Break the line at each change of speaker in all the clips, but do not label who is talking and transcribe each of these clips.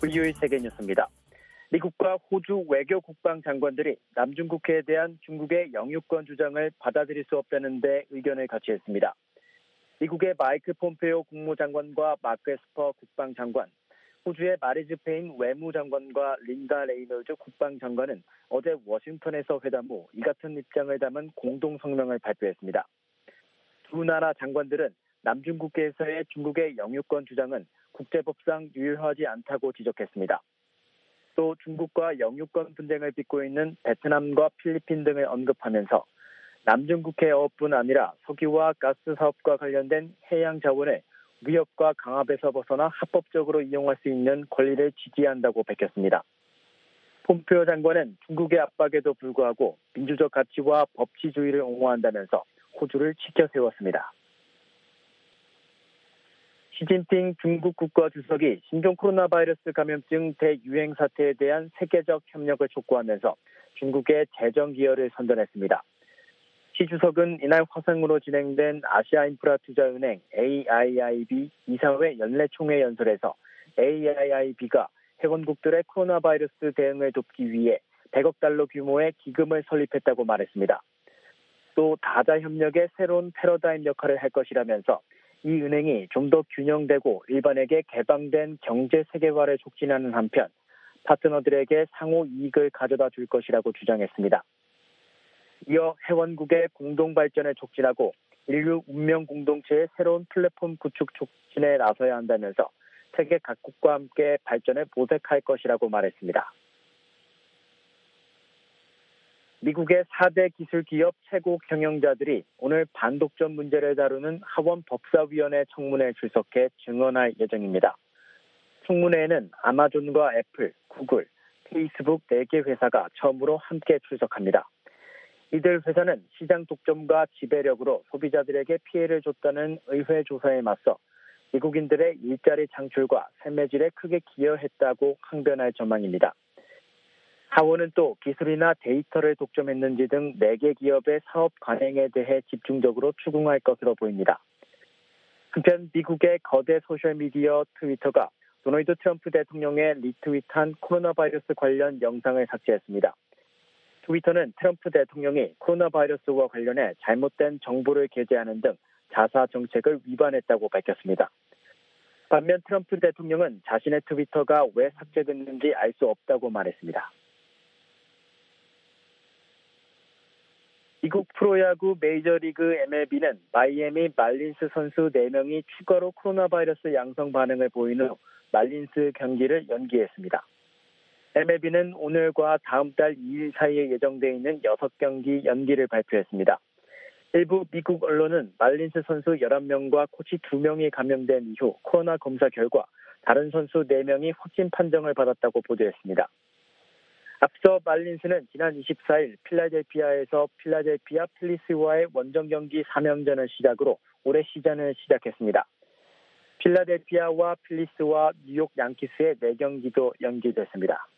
VOE 세계뉴스입니다. 미국과 호주 외교 국방장관들이 남중국해에 대한 중국의 영유권 주장을 받아들일 수 없다는 데 의견을 같이했습니다. 미국의 마이크 폼페오 국무장관과 마크 에스퍼 국방장관, 호주의 마리즈 페인 외무장관과 린다 레이놀즈 국방장관은 어제 워싱턴에서 회담 후 이 같은 입장을 담은 공동성명을 발표했습니다. 두 나라 장관들은 남중국해에서의 중국의 영유권 주장은 국제법상 유효하지 않다고 지적했습니다. 또 중국과 영유권 분쟁을 빚고 있는 베트남과 필리핀 등을 언급하면서 남중국해어뿐 아니라 석유와 가스 사업과 관련된 해양 자원을 위협과 강압에서 벗어나 합법적으로 이용할 수 있는 권리를 지지한다고 밝혔습니다. 폼페오 장관은 중국의 압박에도 불구하고 민주적 가치와 법치주의를 옹호한다면서 호주를 치켜 세웠습니다. 시진핑 중국 국가주석이 신종 코로나 바이러스 감염증 대유행 사태에 대한 세계적 협력을 촉구하면서 중국의 재정 기여를 선전했습니다. 시 주석은 이날 화상으로 진행된 아시아인프라투자은행 AIIB 이사회 연례총회 연설에서 AIIB가 회원국들의 코로나 바이러스 대응을 돕기 위해 100억 달러 규모의 기금을 설립했다고 말했습니다. 또 다자 협력의 새로운 패러다임 역할을 할 것이라면서 이 은행이 좀 더 균형되고 일반에게 개방된 경제 세계화를 촉진하는 한편 파트너들에게 상호 이익을 가져다 줄 것이라고 주장했습니다. 이어 회원국의 공동 발전을 촉진하고 인류 운명 공동체의 새로운 플랫폼 구축 촉진에 나서야 한다면서 세계 각국과 함께 발전을 모색할 것이라고 말했습니다. 미국의 4대 기술기업 최고 경영자들이 오늘 반독점 문제를 다루는 하원 법사위원회 청문회에 출석해 증언할 예정입니다. 청문회에는 아마존과 애플, 구글, 페이스북 4개 회사가 처음으로 함께 출석합니다. 이들 회사는 시장 독점과 지배력으로 소비자들에게 피해를 줬다는 의회 조사에 맞서 미국인들의 일자리 창출과 삶의 질에 크게 기여했다고 항변할 전망입니다. 하원은 또 기술이나 데이터를 독점했는지 등 4개 기업의 사업 관행에 대해 집중적으로 추궁할 것으로 보입니다. 한편 미국의 거대 소셜미디어 트위터가 도널드 트럼프 대통령의 리트윗한 코로나 바이러스 관련 영상을 삭제했습니다. 트위터는 트럼프 대통령이 코로나 바이러스와 관련해 잘못된 정보를 게재하는 등 자사 정책을 위반했다고 밝혔습니다. 반면 트럼프 대통령은 자신의 트위터가 왜 삭제됐는지 알 수 없다고 말했습니다. 미국 프로야구 메이저리그 MLB는 마이애미 말린스 선수 4명이 추가로 코로나 바이러스 양성 반응을 보인 후 말린스 경기를 연기했습니다. MLB는 오늘과 다음 달 2일 사이에 예정돼 있는 6경기 연기를 발표했습니다. 일부 미국 언론은 말린스 선수 11명과 코치 2명이 감염된 이후 코로나 검사 결과 다른 선수 4명이 확진 판정을 받았다고 보도했습니다. 앞서 말린스는 지난 24일 필라델피아에서 필라델피아 필리스와의 원정 경기 3연전을 시작으로 올해 시즌을 시작했습니다. 필라델피아와 필리스와 뉴욕 양키스의 4경기도 연기됐습니다.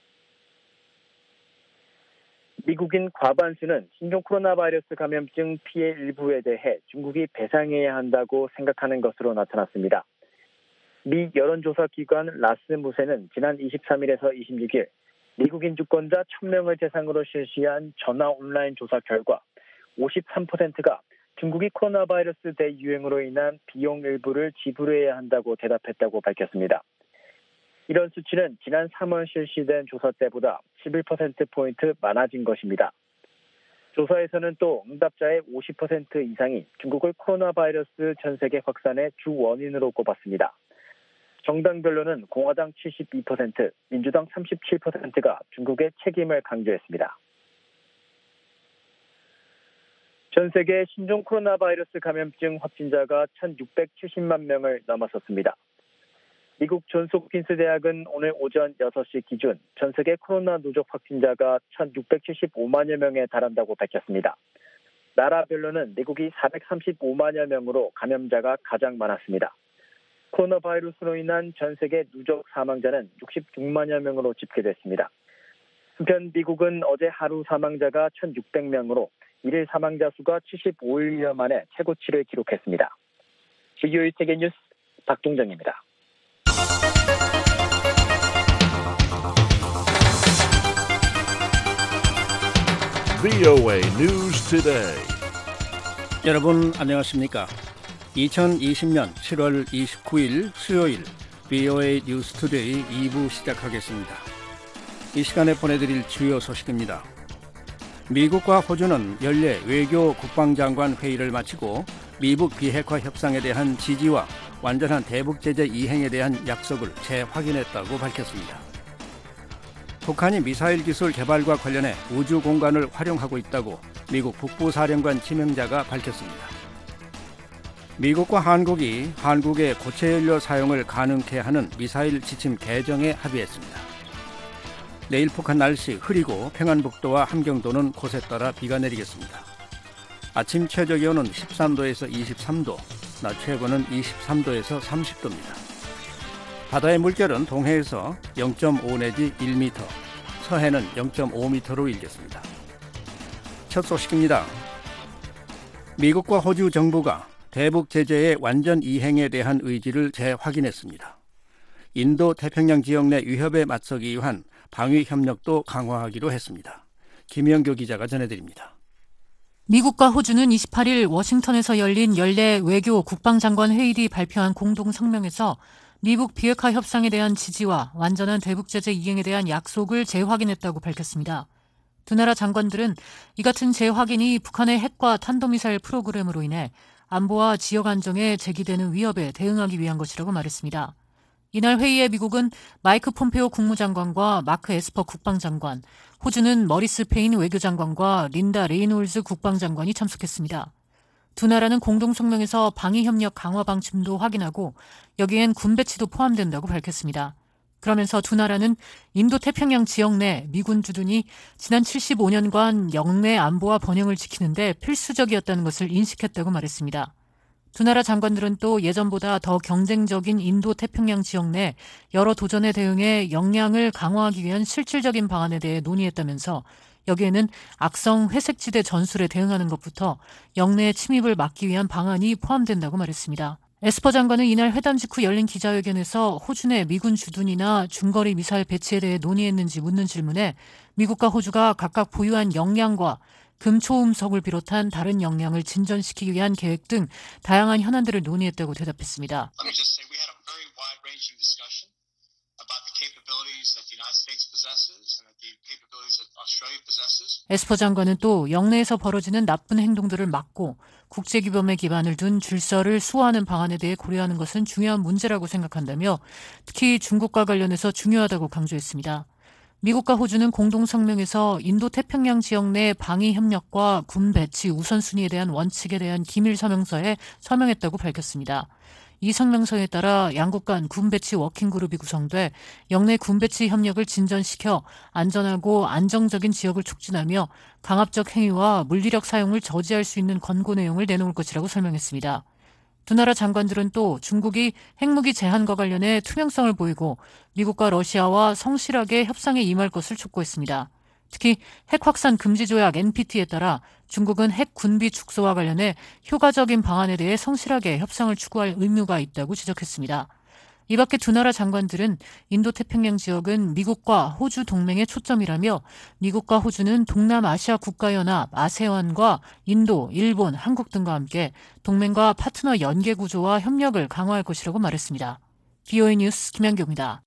미국인 과반수는 신종 코로나 바이러스 감염증 피해 일부에 대해 중국이 배상해야 한다고 생각하는 것으로 나타났습니다. 미 여론조사 기관 라스무센은 지난 23일에서 26일 미국인 주권자 1000명을 대상으로 실시한 전화 온라인 조사 결과 53%가 중국이 코로나 바이러스 대유행으로 인한 비용 일부를 지불해야 한다고 대답했다고 밝혔습니다. 이런 수치는 지난 3월 실시된 조사 때보다 11%포인트 많아진 것입니다. 조사에서는 또 응답자의 50% 이상이 중국을 코로나 바이러스 전 세계 확산의 주 원인으로 꼽았습니다. 정당별로는 공화당 72%, 민주당 37%가 중국의 책임을 강조했습니다. 전 세계 신종 코로나 바이러스 감염증 확진자가 1,670만 명을 넘어섰습니다. 미국 존스홉킨스 대학은 오늘 오전 6시 기준 전 세계 코로나 누적 확진자가 1,675만여 명에 달한다고 밝혔습니다. 나라별로는 미국이 435만여 명으로 감염자가 가장 많았습니다. 코로나 바이러스로 인한 전 세계 누적 사망자는 66만여 명으로 집계됐습니다. 한편 미국은 어제 하루 사망자가 1,600명으로 일일 사망자 수가 75일여 만에 최고치를 기록했습니다. VOE 세계뉴스 박동정입니다.
VOA News Today.
여러분 안녕하십니까? 2020년 7월 29일 수요일 VOA 뉴스 투데이 2부 시작하겠습니다. 이 시간에 보내드릴 주요 소식입니다. 미국과 호주는 연례 외교 국방장관 회의를 마치고 미북 비핵화 협상에 대한 지지와 완전한 대북 제재 이행에 대한 약속을 재확인했다고 밝혔습니다. 북한이 미사일 기술 개발과 관련해 우주 공간을 활용하고 있다고 미국 북부사령관 지명자가 밝혔습니다. 미국과 한국이 한국의 고체 연료 사용을 가능케 하는 미사일 지침 개정에 합의했습니다. 내일 북한 날씨 흐리고 평안북도와 함경도는 곳에 따라 비가 내리겠습니다. 아침 최저 기온은 13도에서 23도, 낮 최고는 23도에서 30도입니다. 바다의 물결은 동해에서 0.5 내지 1m, 서해는 0.5m로 일겠습니다. 첫 소식입니다. 미국과 호주 정부가 대북 제재의 완전 이행에 대한 의지를 재확인했습니다. 인도 태평양 지역 내 위협에 맞서기 위한 방위 협력도 강화하기로 했습니다. 김영교 기자가 전해드립니다.
미국과 호주는 28일 워싱턴에서 열린 연례 외교 국방장관 회의 뒤 발표한 공동 성명에서 미북 비핵화 협상에 대한 지지와 완전한 대북 제재 이행에 대한 약속을 재확인했다고 밝혔습니다. 두 나라 장관들은 이 같은 재확인이 북한의 핵과 탄도미사일 프로그램으로 인해 안보와 지역 안정에 제기되는 위협에 대응하기 위한 것이라고 말했습니다. 이날 회의에 미국은 마이크 폼페오 국무장관과 마크 에스퍼 국방장관, 호주는 머리스 페인 외교장관과 린다 레이놀즈 국방장관이 참석했습니다. 두 나라는 공동성명에서 방위협력 강화 방침도 확인하고 여기엔 군 배치도 포함된다고 밝혔습니다. 그러면서 두 나라는 인도태평양 지역 내 미군 주둔이 지난 75년간 영내 안보와 번영을 지키는데 필수적이었다는 것을 인식했다고 말했습니다. 두 나라 장관들은 또 예전보다 더 경쟁적인 인도태평양 지역 내 여러 도전에 대응해 역량을 강화하기 위한 실질적인 방안에 대해 논의했다면서 여기에는 악성 회색지대 전술에 대응하는 것부터 영내의 침입을 막기 위한 방안이 포함된다고 말했습니다. 에스퍼 장관은 이날 회담 직후 열린 기자회견에서 호주 내 미군 주둔이나 중거리 미사일 배치에 대해 논의했는지 묻는 질문에 미국과 호주가 각각 보유한 역량과 금초음속을 비롯한 다른 역량을 진전시키기 위한 계획 등 다양한 현안들을 논의했다고 대답했습니다. 에스퍼 장관은 또 영내에서 벌어지는 나쁜 행동들을 막고 국제규범에 기반을 둔 질서를 수호하는 방안에 대해 고려하는 것은 중요한 문제라고 생각한다며 특히 중국과 관련해서 중요하다고 강조했습니다. 미국과 호주는 공동성명에서 인도태평양 지역 내 방위 협력과 군 배치 우선순위에 대한 원칙에 대한 기밀 서명서에 서명했다고 밝혔습니다. 이 성명서에 따라 양국 간 군 배치 워킹그룹이 구성돼 영내 군 배치 협력을 진전시켜 안전하고 안정적인 지역을 촉진하며 강압적 행위와 물리력 사용을 저지할 수 있는 권고 내용을 내놓을 것이라고 설명했습니다. 두 나라 장관들은 또 중국이 핵무기 제한과 관련해 투명성을 보이고 미국과 러시아와 성실하게 협상에 임할 것을 촉구했습니다. 특히 핵 확산 금지 조약 NPT에 따라 중국은 핵 군비 축소와 관련해 효과적인 방안에 대해 성실하게 협상을 추구할 의무가 있다고 지적했습니다. 이 밖에 두 나라 장관들은 인도태평양 지역은 미국과 호주 동맹의 초점이라며 미국과 호주는 동남아시아 국가연합, 아세안과 인도, 일본, 한국 등과 함께 동맹과 파트너 연계 구조와 협력을 강화할 것이라고 말했습니다. VOA 뉴스 김양교입니다.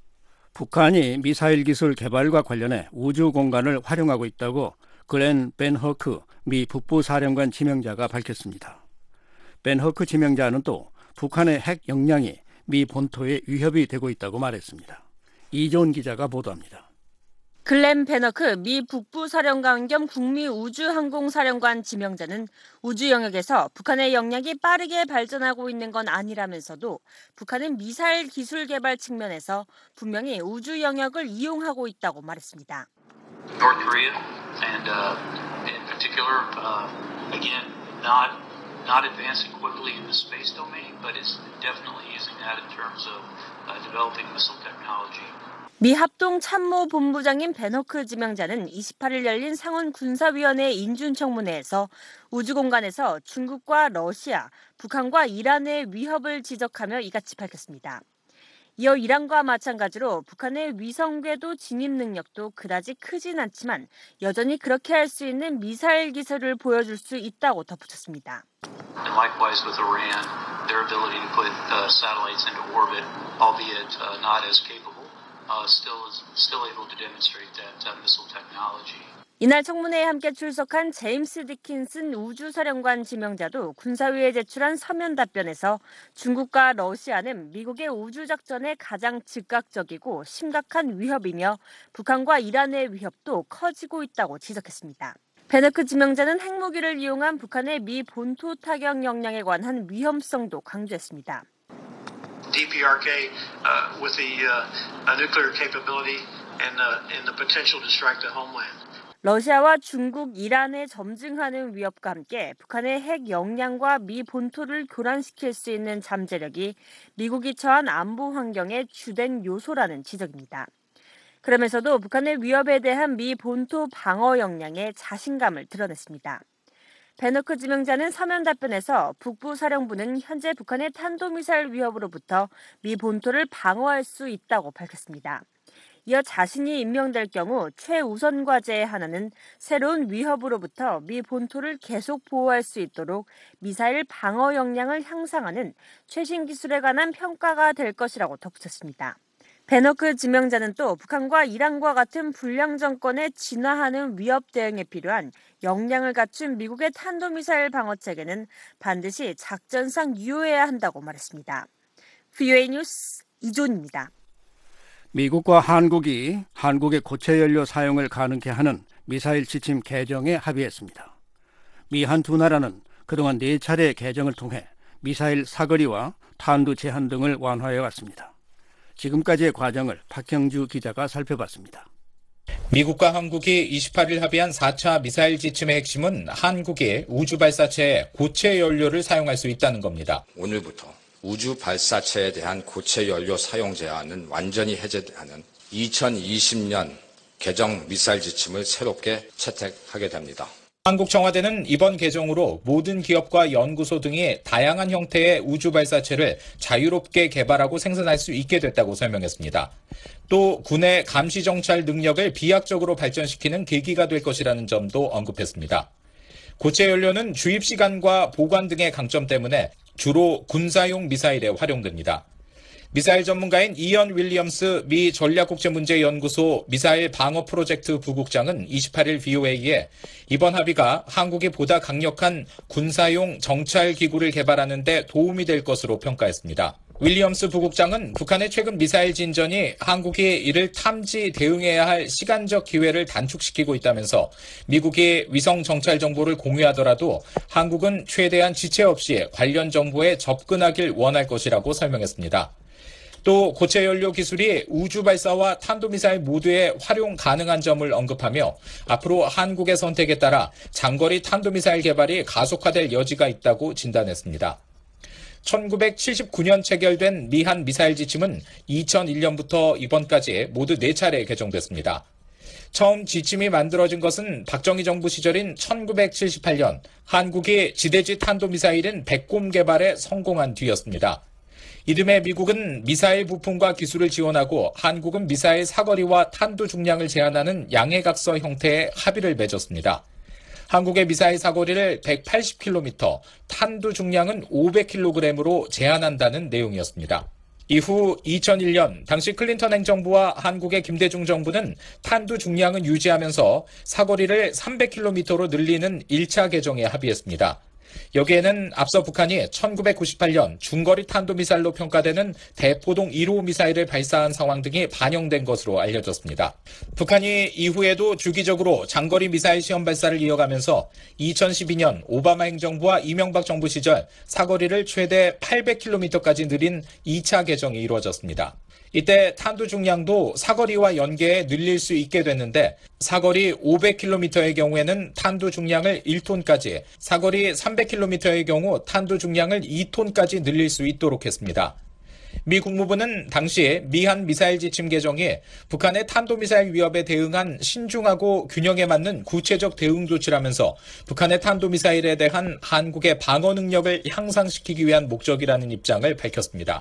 북한이 미사일 기술 개발과 관련해 우주 공간을 활용하고 있다고 글렌 벤허크 미 북부사령관 지명자가 밝혔습니다. 벤허크 지명자는 또 북한의 핵 역량이 미 본토에 위협이 되고 있다고 말했습니다. 이존 기자가 보도합니다.
글렌 베너크 미 북부사령관 겸 국미우주항공사령관 지명자는 우주 영역에서 북한의 역량이 빠르게 발전하고 있는 건 아니라면서도 북한은 미사일 기술 개발 측면에서 분명히 우주 영역을 이용하고 있다고 말했습니다.
North Korea and in particular, again, not advancing quickly in the space domain, but is definitely using that in terms of developing missile technology.
미 합동참모본부장인 베너크 지명자는 28일 열린 상원 군사위원회 인준청문회에서 우주공간에서 중국과 러시아, 북한과 이란의 위협을 지적하며 이같이 밝혔습니다. 이어 이란과 마찬가지로 북한의 위성궤도 진입 능력도 그다지 크진 않지만 여전히 그렇게 할 수 있는 미사일 기술을 보여줄 수 있다고 덧붙였습니다.
And likewise with Iran, their ability to put satellites into orbit, albeit not as capable, still able to demonstrate that missile technology.
이날 청문회에 함께 출석한 제임스 디킨슨 우주사령관 지명자도 군사위에 제출한 서면 답변에서 중국과 러시아는 미국의 우주작전에 가장 즉각적이고 심각한 위협이며 북한과 이란의 위협도 커지고 있다고 지적했습니다. 베너크 지명자는 핵무기를 이용한 북한의 미 본토 타격 역량에 관한 위험성도 강조했습니다.
DPRK with the nuclear capability and the potential to strike the homeland.
러시아와 중국, 이란에 점증하는 위협과 함께 북한의 핵 역량과 미 본토를 교란시킬 수 있는 잠재력이 미국이 처한 안보 환경의 주된 요소라는 지적입니다. 그러면서도 북한의 위협에 대한 미 본토 방어 역량에 자신감을 드러냈습니다. 베너크 지명자는 서면 답변에서 북부사령부는 현재 북한의 탄도미사일 위협으로부터 미 본토를 방어할 수 있다고 밝혔습니다. 이어 자신이 임명될 경우 최우선 과제의 하나는 새로운 위협으로부터 미 본토를 계속 보호할 수 있도록 미사일 방어 역량을 향상하는 최신 기술에 관한 평가가 될 것이라고 덧붙였습니다. 베너크 지명자는 또 북한과 이란과 같은 불량 정권에 진화하는 위협 대응에 필요한 역량을 갖춘 미국의 탄도미사일 방어체계는 반드시 작전상 유효해야 한다고 말했습니다. VOA 뉴스 이존입니다.
미국과 한국이 한국의 고체 연료 사용을 가능케 하는 미사일 지침 개정에 합의했습니다. 미 한 두 나라는 그동안 4차례 개정을 통해 미사일 사거리와 탄두 제한 등을 완화해 왔습니다. 지금까지의 과정을 박형주 기자가 살펴봤습니다.
미국과 한국이 28일 합의한 4차 미사일 지침의 핵심은 한국이 우주 발사체에 고체 연료를 사용할 수 있다는 겁니다.
오늘부터 우주 발사체에 대한 고체 연료 사용 제한은 완전히 해제하는 2020년 개정 미사일 지침을 새롭게 채택하게 됩니다.
한국 청와대는 이번 개정으로 모든 기업과 연구소 등이 다양한 형태의 우주 발사체를 자유롭게 개발하고 생산할 수 있게 됐다고 설명했습니다. 또 군의 감시 정찰 능력을 비약적으로 발전시키는 계기가 될 것이라는 점도 언급했습니다. 고체 연료는 주입 시간과 보관 등의 강점 때문에 주로 군사용 미사일에 활용됩니다. 미사일 전문가인 이언 윌리엄스 미 전략국제문제연구소 미사일 방어 프로젝트 부국장은 28일 VOA에 이번 합의가 한국이 보다 강력한 군사용 정찰 기구를 개발하는 데 도움이 될 것으로 평가했습니다. 윌리엄스 부국장은 북한의 최근 미사일 진전이 한국이 이를 탐지 대응해야 할 시간적 기회를 단축시키고 있다면서 미국이 위성 정찰 정보를 공유하더라도 한국은 최대한 지체 없이 관련 정보에 접근하길 원할 것이라고 설명했습니다. 또 고체 연료 기술이 우주 발사와 탄도미사일 모두에 활용 가능한 점을 언급하며 앞으로 한국의 선택에 따라 장거리 탄도미사일 개발이 가속화될 여지가 있다고 진단했습니다. 1979년 체결된 미한 미사일 지침은 2001년부터 이번까지 모두 4차례 개정됐습니다. 처음 지침이 만들어진 것은 박정희 정부 시절인 1978년 한국이 지대지 탄도미사일인 백곰 개발에 성공한 뒤였습니다. 이듬해 미국은 미사일 부품과 기술을 지원하고 한국은 미사일 사거리와 탄두 중량을 제한하는 양해각서 형태의 합의를 맺었습니다. 한국의 미사일 사거리를 180km, 탄두 중량은 500kg으로 제한한다는 내용이었습니다. 이후 2001년 당시 클린턴 행정부와 한국의 김대중 정부는 탄두 중량은 유지하면서 사거리를 300km로 늘리는 1차 개정에 합의했습니다. 여기에는 앞서 북한이 1998년 중거리 탄도미사일로 평가되는 대포동 1호 미사일을 발사한 상황 등이 반영된 것으로 알려졌습니다. 북한이 이후에도 주기적으로 장거리 미사일 시험 발사를 이어가면서 2012년 오바마 행정부와 이명박 정부 시절 사거리를 최대 800km까지 늘린 2차 개정이 이루어졌습니다. 이때 탄두 중량도 사거리와 연계해 늘릴 수 있게 됐는데 사거리 500km의 경우에는 탄두 중량을 1톤까지, 사거리 300km의 경우 탄두 중량을 2톤까지 늘릴 수 있도록 했습니다. 미 국무부는 당시 미한 미사일 지침 개정이 북한의 탄도미사일 위협에 대응한 신중하고 균형에 맞는 구체적 대응 조치라면서 북한의 탄도미사일에 대한 한국의 방어 능력을 향상시키기 위한 목적이라는 입장을 밝혔습니다.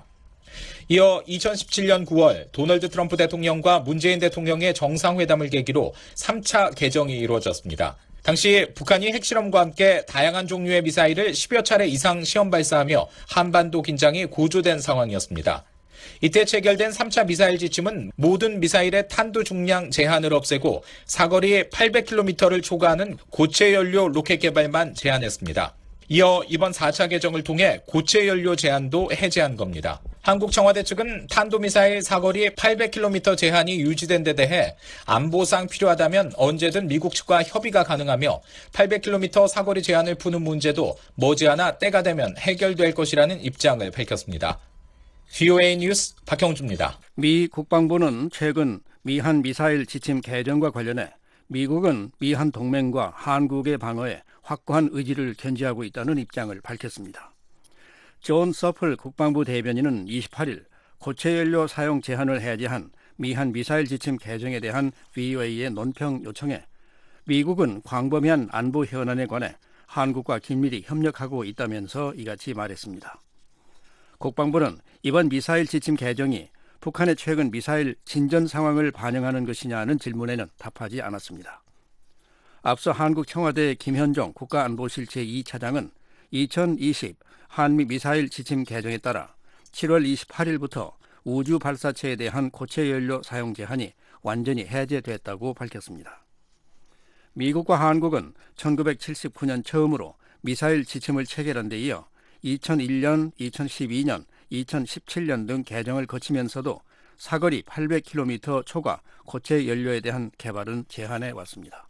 이어 2017년 9월 도널드 트럼프 대통령과 문재인 대통령의 정상회담을 계기로 3차 개정이 이루어졌습니다. 당시 북한이 핵실험과 함께 다양한 종류의 미사일을 10여 차례 이상 시험 발사하며 한반도 긴장이 고조된 상황이었습니다. 이때 체결된 3차 미사일 지침은 모든 미사일의 탄두 중량 제한을 없애고 사거리 800km를 초과하는 고체 연료 로켓 개발만 제한했습니다. 이어 이번 4차 개정을 통해 고체 연료 제한도 해제한 겁니다. 한국 청와대 측은 탄도미사일 사거리 800km 제한이 유지된 데 대해 안보상 필요하다면 언제든 미국 측과 협의가 가능하며 800km 사거리 제한을 푸는 문제도 머지않아 때가 되면 해결될 것이라는 입장을 밝혔습니다. VOA 뉴스 박형주입니다.
미 국방부는 최근 미한 미사일 지침 개정과 관련해 미국은 미한 동맹과 한국의 방어에 확고한 의지를 견지하고 있다는 입장을 밝혔습니다. 존 서플 국방부 대변인은 28일 고체 연료 사용 제한을 해제한 미한 미사일 지침 개정에 대한 VOA의 논평 요청에 미국은 광범위한 안보 현안에 관해 한국과 긴밀히 협력하고 있다면서 이같이 말했습니다. 국방부는 이번 미사일 지침 개정이 북한의 최근 미사일 진전 상황을 반영하는 것이냐는 질문에는 답하지 않았습니다. 앞서 한국 청와대 김현종 국가안보실 제2차장은 2020 한미 미사일 지침 개정에 따라 7월 28일부터 우주 발사체에 대한 고체 연료 사용 제한이 완전히 해제됐다고 밝혔습니다. 미국과 한국은 1979년 처음으로 미사일 지침을 체결한 데 이어 2001년, 2012년, 2017년 등 개정을 거치면서도 사거리 800km 초과 고체 연료에 대한 개발은 제한해 왔습니다.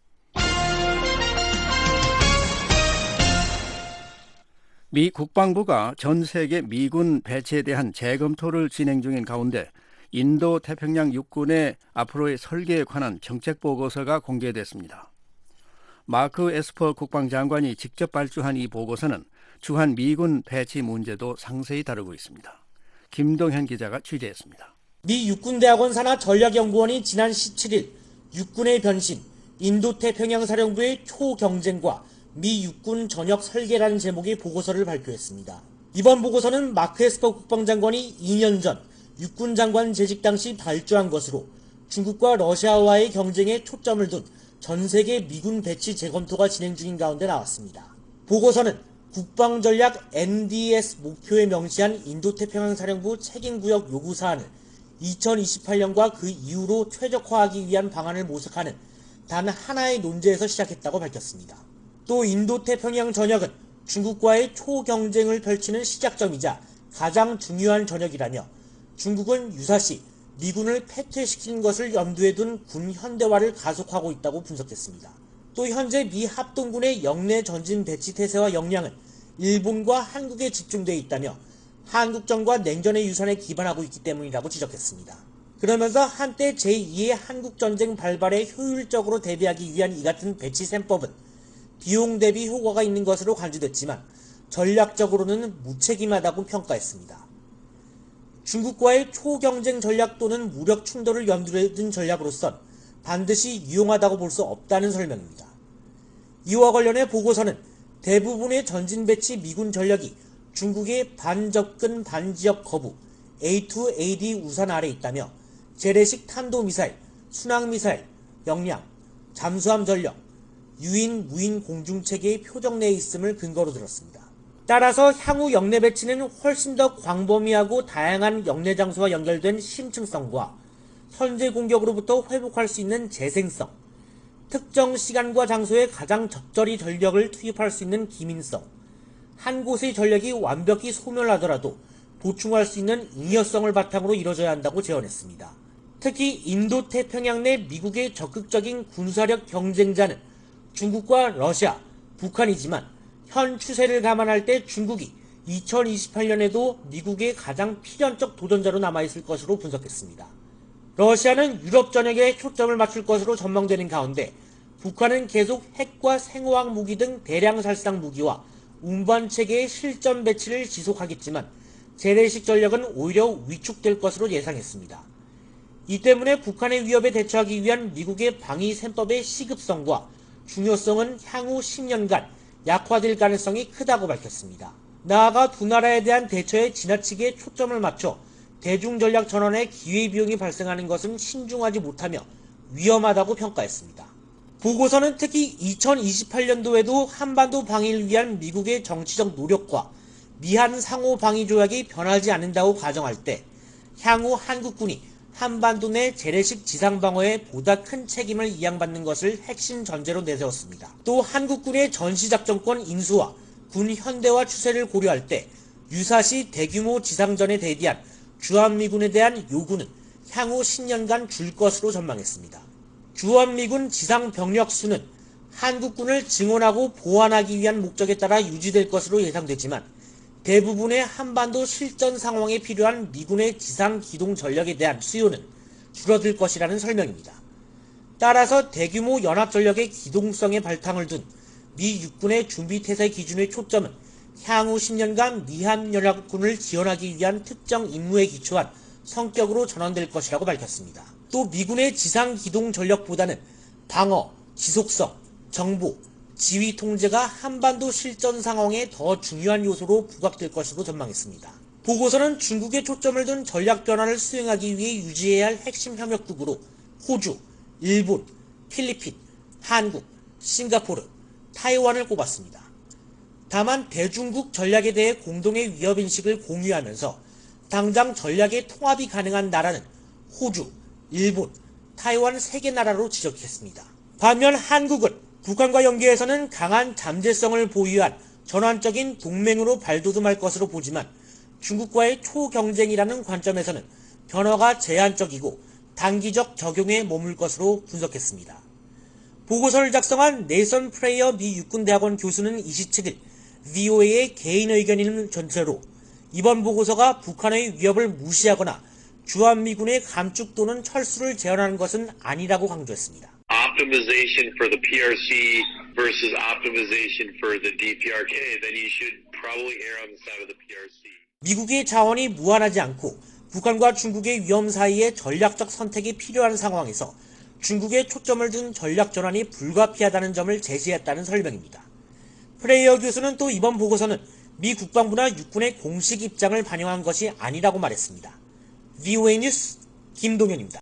미 국방부가 전 세계 미군 배치에 대한 재검토를 진행 중인 가운데 인도 태평양 육군의 앞으로의 설계에 관한 정책 보고서가 공개됐습니다. 마크 에스퍼 국방장관이 직접 발주한 이 보고서는 주한 미군 배치 문제도 상세히 다루고 있습니다. 김동현 기자가 취재했습니다.
미 육군대학원 산하 전략연구원이 지난 17일 육군의 변신, 인도태평양사령부의 초경쟁과 미 육군 전역 설계라는 제목의 보고서를 발표했습니다. 이번 보고서는 마크 에스퍼 국방장관이 2년 전 육군 장관 재직 당시 발주한 것으로 중국과 러시아와의 경쟁에 초점을 둔 전 세계 미군 배치 재검토가 진행 중인 가운데 나왔습니다. 보고서는 국방전략 NDS 목표에 명시한 인도태평양사령부 책임구역 요구사안을 2028년과 그 이후로 최적화하기 위한 방안을 모색하는 단 하나의 논제에서 시작했다고 밝혔습니다. 또 인도태평양 전역은 중국과의 초경쟁을 펼치는 시작점이자 가장 중요한 전역이라며 중국은 유사시 미군을 패퇴시키는 것을 염두에 둔 군 현대화를 가속하고 있다고 분석했습니다. 또 현재 미 합동군의 영내 전진 배치 태세와 역량은 일본과 한국에 집중되어 있다며 한국전과 냉전의 유산에 기반하고 있기 때문이라고 지적했습니다. 그러면서 한때 제2의 한국전쟁 발발에 효율적으로 대비하기 위한 이 같은 배치 셈법은 비용 대비 효과가 있는 것으로 간주됐지만 전략적으로는 무책임하다고 평가했습니다. 중국과의 초경쟁 전략 또는 무력 충돌을 염두에 둔 전략으로선 반드시 유용하다고 볼 수 없다는 설명입니다. 이와 관련해 보고서는 대부분의 전진 배치 미군 전력이 중국의 반접근 반지역 거부 A2AD 우산 아래 있다며 재래식 탄도미사일, 순항미사일, 역량, 잠수함 전력, 유인, 무인 공중체계의 표적 내에 있음을 근거로 들었습니다. 따라서 향후 역내 배치는 훨씬 더 광범위하고 다양한 역내 장소와 연결된 심층성과 현재 공격으로부터 회복할 수 있는 재생성, 특정 시간과 장소에 가장 적절히 전력을 투입할 수 있는 기민성, 한 곳의 전력이 완벽히 소멸하더라도 보충할 수 있는 잉여성을 바탕으로 이뤄져야 한다고 제언했습니다. 특히 인도태평양 내 미국의 적극적인 군사력 경쟁자는 중국과 러시아, 북한이지만 현 추세를 감안할 때 중국이 2028년에도 미국의 가장 필연적 도전자로 남아있을 것으로 분석했습니다. 러시아는 유럽 전역에 초점을 맞출 것으로 전망되는 가운데 북한은 계속 핵과 생화학 무기 등 대량 살상 무기와 운반체계의 실전 배치를 지속하겠지만 재래식 전력은 오히려 위축될 것으로 예상했습니다. 이 때문에 북한의 위협에 대처하기 위한 미국의 방위 셈법의 시급성과 중요성은 향후 10년간 약화될 가능성이 크다고 밝혔습니다. 나아가 두 나라에 대한 대처에 지나치게 초점을 맞춰 대중전략 전환에 기회비용이 발생하는 것은 신중하지 못하며 위험하다고 평가했습니다. 보고서는 특히 2028년도에도 한반도 방위를 위한 미국의 정치적 노력과 미한 상호 방위 조약이 변하지 않는다고 가정할 때 향후 한국군이 한반도 내 재래식 지상방어에 보다 큰 책임을 이양받는 것을 핵심 전제로 내세웠습니다. 또 한국군의 전시작전권 인수와 군 현대화 추세를 고려할 때 유사시 대규모 지상전에 대비한 주한미군에 대한 요구는 향후 10년간 줄 것으로 전망했습니다. 주한미군 지상병력 수는 한국군을 증원하고 보완하기 위한 목적에 따라 유지될 것으로 예상되지만 대부분의 한반도 실전 상황에 필요한 미군의 지상기동 전력에 대한 수요는 줄어들 것이라는 설명입니다. 따라서 대규모 연합전력의 기동성에 발탕을 둔 미 육군의 준비태세 기준의 초점은 향후 10년간 미한연합군을 지원하기 위한 특정 임무에 기초한 성격으로 전환될 것이라고 밝혔습니다. 또 미군의 지상기동 전력보다는 방어, 지속성, 정보, 지휘 통제가 한반도 실전 상황에 더 중요한 요소로 부각될 것으로 전망했습니다. 보고서는 중국에 초점을 둔 전략 변화를 수행하기 위해 유지해야 할 핵심 협력국으로 호주, 일본, 필리핀, 한국, 싱가포르, 타이완을 꼽았습니다. 다만 대중국 전략에 대해 공동의 위협인식을 공유하면서 당장 전략의 통합이 가능한 나라는 호주, 일본, 타이완 3개 나라로 지적했습니다. 반면 한국은 북한과 연계해서는 강한 잠재성을 보유한 전환적인 동맹으로 발돋움할 것으로 보지만 중국과의 초경쟁이라는 관점에서는 변화가 제한적이고 단기적 적용에 머물 것으로 분석했습니다. 보고서를 작성한 네이선 프레이어 미 육군대학원 교수는 27일 VOA의 개인 의견임을 전제로 이번 보고서가 북한의 위협을 무시하거나 주한미군의 감축 또는 철수를 제한하는 것은 아니라고 강조했습니다.
Optimization for the PRC versus optimization for the DPRK, then you should probably err on the side of the PRC.
미국의 자원이 무한하지 않고 북한과 중국의 위험 사이에 전략적 선택이 필요한 상황에서 중국에 초점을 둔 전략 전환이 불가피하다는 점을 제시했다는 설명입니다. 프레이어 교수는 또 이번 보고서는 미 국방부나 육군의 공식 입장을 반영한 것이 아니라고 말했습니다. VOA 뉴스 김동현입니다.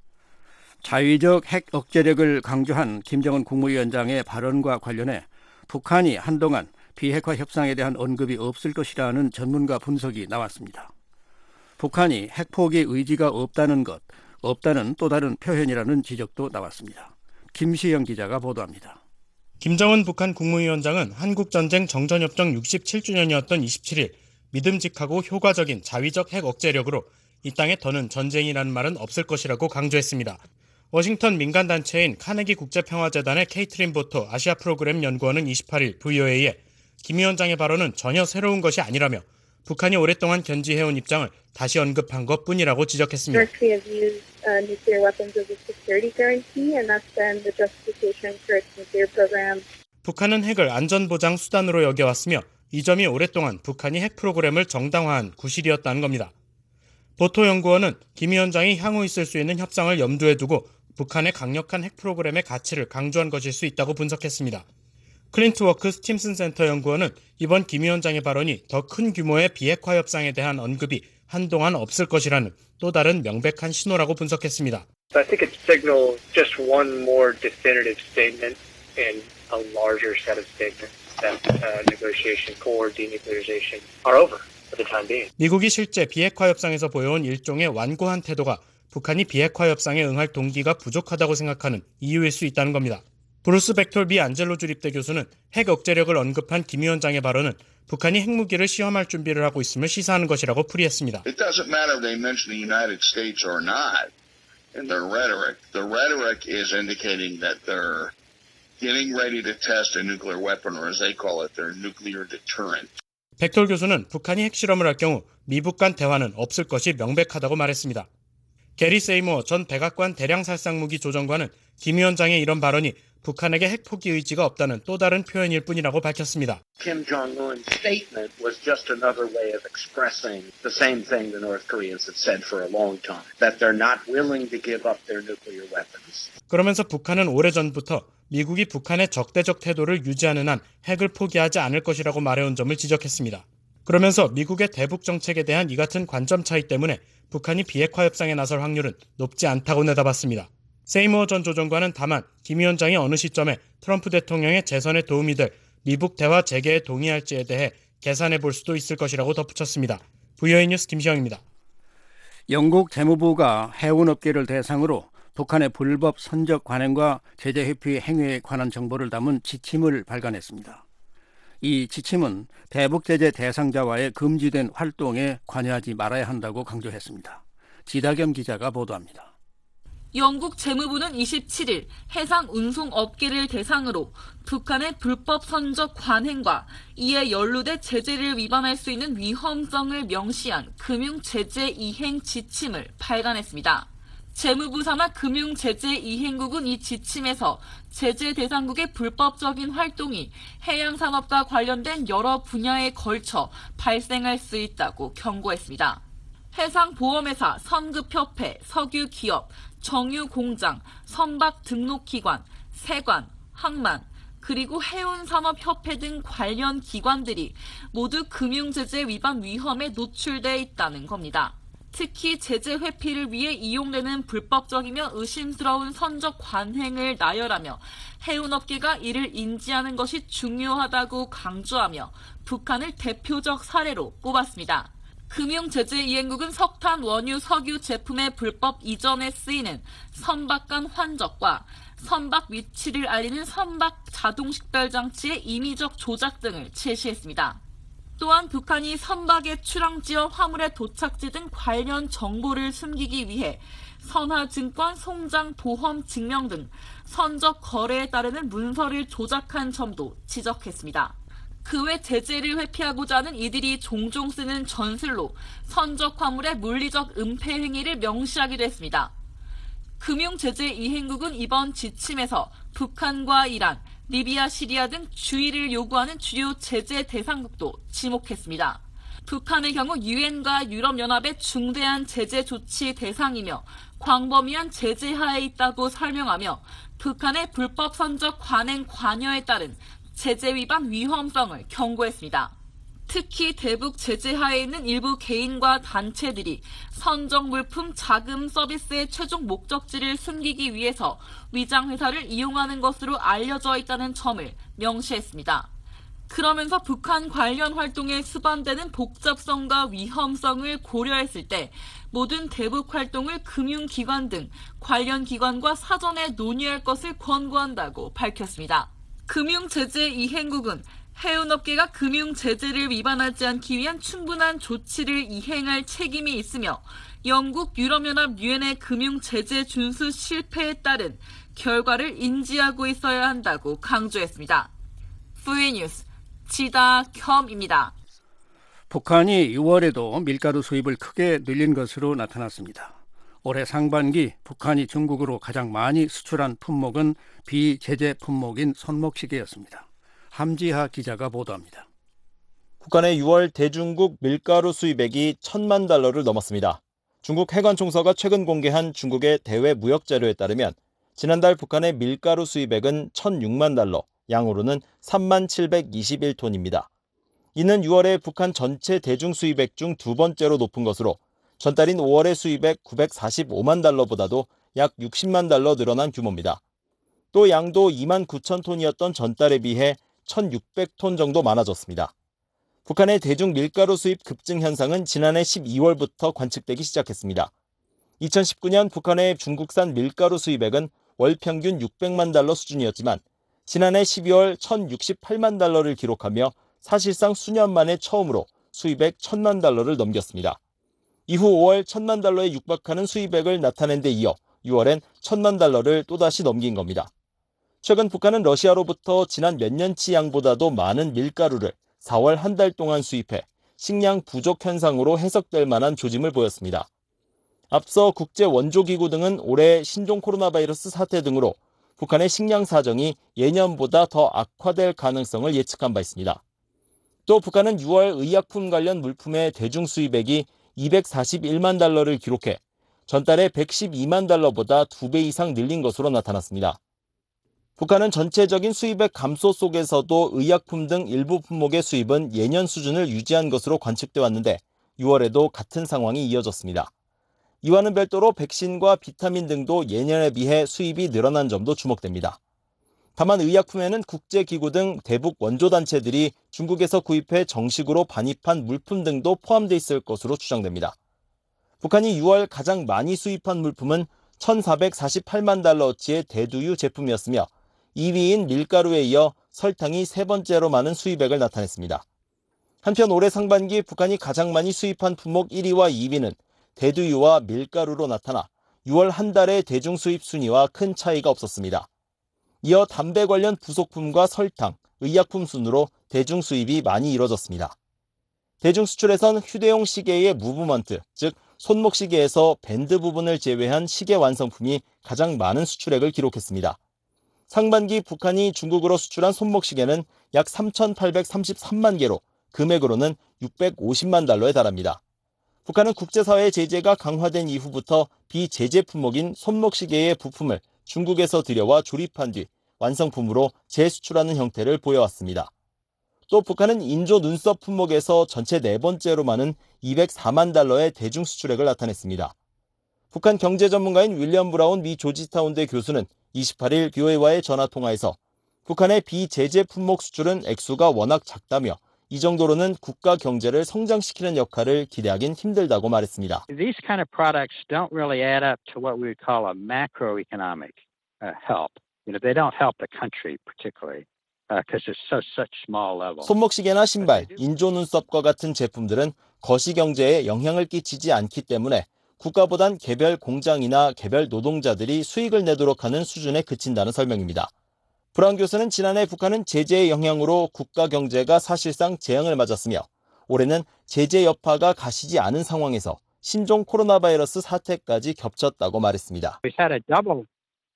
자위적 핵 억제력을 강조한 김정은 국무위원장의 발언과 관련해 북한이 한동안 비핵화 협상에 대한 언급이 없을 것이라는 전문가 분석이 나왔습니다. 북한이 핵 포기 의지가 없다는 또 다른 표현이라는 지적도 나왔습니다. 김시영 기자가 보도합니다.
김정은 북한 국무위원장은 한국전쟁 정전협정 67주년이었던 27일 믿음직하고 효과적인 자위적 핵 억제력으로 이 땅에 더는 전쟁이라는 말은 없을 것이라고 강조했습니다. 워싱턴 민간단체인 카네기 국제평화재단의 케이트린 보토 아시아 프로그램 연구원은 28일 VOA에 김 위원장의 발언은 전혀 새로운 것이 아니라며 북한이 오랫동안 견지해온 입장을 다시 언급한 것뿐이라고 지적했습니다. 북한은 핵을 안전보장 수단으로 여겨왔으며 이 점이 오랫동안 북한이 핵 프로그램을 정당화한 구실이었다는 겁니다. 보토 연구원은 김 위원장이 향후 있을 수 있는 협상을 염두에 두고 북한의 강력한 핵 프로그램의 가치를 강조한 것일 수 있다고 분석했습니다. 클린트워크 스팀슨 센터 연구원은 이번 김 위원장의 발언이 더 큰 규모의 비핵화 협상에 대한 언급이 한동안 없을 것이라는 또 다른 명백한 신호라고 분석했습니다.
I think it signals just one more definitive statement and a larger set of statements that negotiation for denuclearization are over for the time being.
미국이 실제 비핵화 협상에서 보여온 일종의 완고한 태도가 북한이 비핵화 협상에 응할 동기가 부족하다고 생각하는 이유일 수 있다는 겁니다. 브루스 벡톨 미 안젤로 주립대 교수는 핵 억제력을 언급한 김 위원장의 발언은 북한이 핵무기를 시험할 준비를 하고 있음을 시사하는 것이라고 풀이했습니다.
It doesn't matter if they mention the United States or not in their rhetoric. The rhetoric is indicating that they're getting ready to test a nuclear weapon, or as they call it, their nuclear deterrent.
벡톨 교수는 북한이 핵실험을 할 경우 미북 간 대화는 없을 것이 명백하다고 말했습니다. 게리 세이모어 전 백악관 대량살상무기 조정관은 김 위원장의 이런 발언이 북한에게 핵 포기 의지가 없다는 또 다른 표현일 뿐이라고 밝혔습니다.
Kim Jong-un's statement was just another way of expressing the same thing the North Koreans have said for a long time, that they're not willing to give up their nuclear weapons.
그러면서 북한은 오래전부터 미국이 북한의 적대적 태도를 유지하는 한 핵을 포기하지 않을 것이라고 말해온 점을 지적했습니다. 그러면서 미국의 대북 정책에 대한 이 같은 관점 차이 때문에 북한이 비핵화 협상에 나설 확률은 높지 않다고 내다봤습니다. 세이무어 전 조정관은 다만 김 위원장이 어느 시점에 트럼프 대통령의 재선에 도움이 될 미북 대화 재개에 동의할지에 대해 계산해 볼 수도 있을 것이라고 덧붙였습니다. VOA 뉴스 김시영입니다.
영국 재무부가 해운업계를 대상으로 북한의 불법 선적 관행과 제재 회피 행위에 관한 정보를 담은 지침을 발간했습니다. 이 지침은 대북 제재 대상자와의 금지된 활동에 관여하지 말아야 한다고 강조했습니다. 지다겸 기자가 보도합니다.
영국 재무부는 27일 해상 운송업계를 대상으로 북한의 불법 선적 관행과 이에 연루돼 제재를 위반할 수 있는 위험성을 명시한 금융제재 이행 지침을 발간했습니다. 재무부 산하 금융제재 이행국은 이 지침에서 제재 대상국의 불법적인 활동이 해양산업과 관련된 여러 분야에 걸쳐 발생할 수 있다고 경고했습니다. 해상보험회사, 선급협회, 석유기업, 정유공장, 선박등록기관, 세관, 항만, 그리고 해운산업협회 등 관련 기관들이 모두 금융제재 위반 위험에 노출돼 있다는 겁니다. 특히 제재 회피를 위해 이용되는 불법적이며 의심스러운 선적 관행을 나열하며 해운업계가 이를 인지하는 것이 중요하다고 강조하며 북한을 대표적 사례로 꼽았습니다. 금융제재 이행국은 석탄, 원유, 석유 제품의 불법 이전에 쓰이는 선박 간 환적과 선박 위치를 알리는 선박 자동식별 장치의 임의적 조작 등을 제시했습니다. 또한 북한이 선박의 출항지와 화물의 도착지 등 관련 정보를 숨기기 위해 선화증권, 송장, 보험 증명 등 선적 거래에 따르는 문서를 조작한 점도 지적했습니다. 그 외 제재를 회피하고자 하는 이들이 종종 쓰는 전술로 선적 화물의 물리적 은폐 행위를 명시하기도 했습니다. 금융제재 이행국은 이번 지침에서 북한과 이란, 리비아, 시리아 등 주의를 요구하는 주요 제재 대상국도 지목했습니다. 북한의 경우 유엔과 유럽연합의 중대한 제재 조치 대상이며 광범위한 제재 하에 있다고 설명하며 북한의 불법 선적 관행 관여에 따른 제재 위반 위험성을 경고했습니다. 특히 대북 제재 하에 있는 일부 개인과 단체들이 선적 물품 자금 서비스의 최종 목적지를 숨기기 위해서 위장회사를 이용하는 것으로 알려져 있다는 점을 명시했습니다. 그러면서 북한 관련 활동에 수반되는 복잡성과 위험성을 고려했을 때 모든 대북 활동을 금융기관 등 관련 기관과 사전에 논의할 것을 권고한다고 밝혔습니다. 금융제재 이행국은 해운업계가 금융제재를 위반하지 않기 위한 충분한 조치를 이행할 책임이 있으며 영국, 유럽연합, 유엔의 금융제재 준수 실패에 따른 결과를 인지하고 있어야 한다고 강조했습니다. VOA 뉴스 지다겸입니다.
북한이 6월에도 밀가루 수입을 크게 늘린 것으로 나타났습니다. 올해 상반기 북한이 중국으로 가장 많이 수출한 품목은 비제재 품목인 손목시계였습니다. 함지하 기자가 보도합니다.
북한의 6월 대중국 밀가루 수입액이 1,000만 달러를 넘었습니다. 중국 해관총서가 최근 공개한 중국의 대외 무역 자료에 따르면 지난달 북한의 밀가루 수입액은 1,006만 달러, 양으로는 3만 721톤입니다. 이는 6월에 북한 전체 대중 수입액 중 두 번째로 높은 것으로 전달인 5월의 수입액 945만 달러보다도 약 60만 달러 늘어난 규모입니다. 또 양도 2만 9천 톤이었던 전달에 비해 1,600톤 정도 많아졌습니다. 북한의 대중 밀가루 수입 급증 현상은 지난해 12월부터 관측되기 시작했습니다. 2019년 북한의 중국산 밀가루 수입액은 월 평균 600만 달러 수준이었지만 지난해 12월 1,068만 달러를 기록하며 사실상 수년 만에 처음으로 수입액 1,000만 달러를 넘겼습니다. 이후 5월 1,000만 달러에 육박하는 수입액을 나타낸 데 이어 6월엔 1,000만 달러를 또다시 넘긴 겁니다. 최근 북한은 러시아로부터 지난 몇 년치 양보다도 많은 밀가루를 4월 한 달 동안 수입해 식량 부족 현상으로 해석될 만한 조짐을 보였습니다. 앞서 국제원조기구 등은 올해 신종 코로나 바이러스 사태 등으로 북한의 식량 사정이 예년보다 더 악화될 가능성을 예측한 바 있습니다. 또 북한은 6월 의약품 관련 물품의 대중 수입액이 241만 달러를 기록해 전달에 112만 달러보다 2배 이상 늘린 것으로 나타났습니다. 북한은 전체적인 수입액 감소 속에서도 의약품 등 일부 품목의 수입은 예년 수준을 유지한 것으로 관측돼 왔는데 6월에도 같은 상황이 이어졌습니다. 이와는 별도로 백신과 비타민 등도 예년에 비해 수입이 늘어난 점도 주목됩니다. 다만 의약품에는 국제기구 등 대북 원조단체들이 중국에서 구입해 정식으로 반입한 물품 등도 포함돼 있을 것으로 추정됩니다. 북한이 6월 가장 많이 수입한 물품은 1,448만 달러어치의 대두유 제품이었으며 2위인 밀가루에 이어 설탕이 세 번째로 많은 수입액을 나타냈습니다. 한편 올해 상반기 북한이 가장 많이 수입한 품목 1위와 2위는 대두유와 밀가루로 나타나 6월 한 달의 대중 수입 순위와 큰 차이가 없었습니다. 이어 담배 관련 부속품과 설탕, 의약품 순으로 대중 수입이 많이 이뤄졌습니다. 대중 수출에선 휴대용 시계의 무브먼트, 즉 손목 시계에서 밴드 부분을 제외한 시계 완성품이 가장 많은 수출액을 기록했습니다. 상반기 북한이 중국으로 수출한 손목 시계는 약 3,833만 개로 금액으로는 650만 달러에 달합니다. 북한은 국제사회의 제재가 강화된 이후부터 비제재 품목인 손목 시계의 부품을 중국에서 들여와 조립한 뒤 완성품으로 재수출하는 형태를 보여왔습니다. 또 북한은 인조 눈썹 품목에서 전체 네 번째로 많은 204만 달러의 대중 수출액을 나타냈습니다. 북한 경제 전문가인 윌리엄 브라운 미 조지타운대 교수는 28일 BOA와의 전화통화에서 북한의 비제재 품목 수출은 액수가 워낙 작다며 이 정도로는 국가 경제를 성장시키는 역할을 기대하긴 힘들다고 말했습니다.
These kind of products don't really add up to what we would call a macroeconomic help. They don't help the country particularly because it's such small level.
손목시계나 신발, 인조 눈썹과 같은 제품들은 거시 경제에 영향을 끼치지 않기 때문에 국가보단 개별 공장이나 개별 노동자들이 수익을 내도록 하는 수준에 그친다는 설명입니다. 브라운 교수는 지난해 북한은 제재의 영향으로 국가 경제가 사실상 재앙을 맞았으며 올해는 제재 여파가 가시지 않은 상황에서 신종 코로나 바이러스 사태까지 겹쳤다고 말했습니다.
We've had a double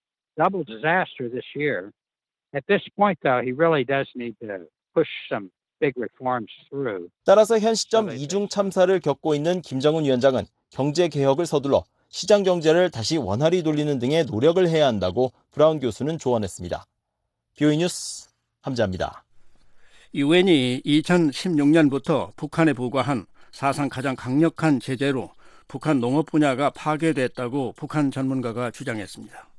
disaster this year. At this point, though, he really does need to push some big reforms through.
따라서 현 시점 이중 참사를 겪고 있는 김정은 위원장은 경제 개혁을 서둘러 시장 경제를 다시 원활히 돌리는 등의 노력을 해야 한다고 브라운 교수는 조언했습니다. BOA 뉴스 함재합니다.
유엔이 2016년부터 북한에 부과한 사상 가장 강력한 제재로 북한 농업 분야가 파괴됐다고 북한 전문가가 주장했습니다.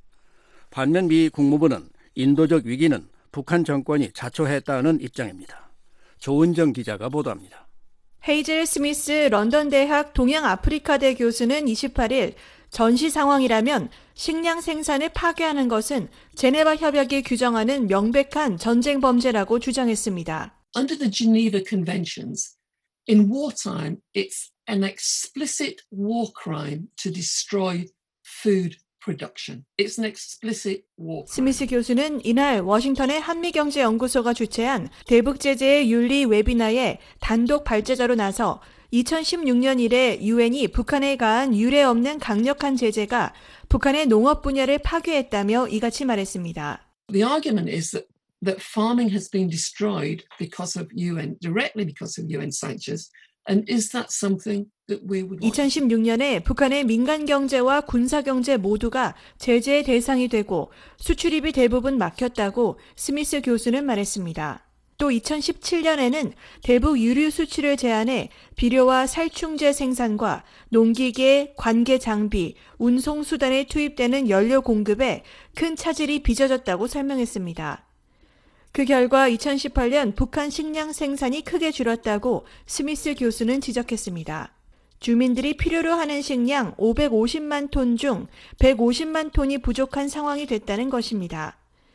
반면 미 국무부는 인도적 위기는 북한 정권이 자초했다는 입장입니다. 조은정 기자가 보도합니다.
헤이즐 스미스 런던 대학 동양아프리카대 교수는 28일 전시 상황이라면 식량 생산을 파괴하는 것은 제네바 협약이 규정하는 명백한 전쟁 범죄라고 주장했습니다.
Under the Geneva Conventions, in wartime, it's an explicit war crime to destroy food production. It's an explicit war crime.
스미스 교수는 이날 워싱턴의 한미경제연구소가 주최한 대북제재의 윤리 웨비나에 단독 발제자로 나서 2016년 이래 유엔이 북한에 가한 유례 없는 강력한 제재가 북한의 농업 분야를 파괴했다며 이같이 말했습니다.
The argument is that farming has been destroyed because of directly because of UN sanctions. And is that something that we would want?
2016년에 북한의 민간 경제와 군사 경제 모두가 제재의 대상이 되고 수출입이 대부분 막혔다고 스미스 교수는 말했습니다. 또 2017년에는 대북 유류 수출을 제한해 비료와 살충제 생산과 농기계, 관계 장비, 운송 수단에 투입되는 연료 공급에 큰 차질이 빚어졌다고 설명했습니다. 그 결과 2018년 북한 식량 생산이 크게 줄었다고 스미스 교수는 지적했습니다. 주민들이 필요로 하는 식량 550만 톤 중 150만 톤이 부족한 상황이 됐다는 것입니다.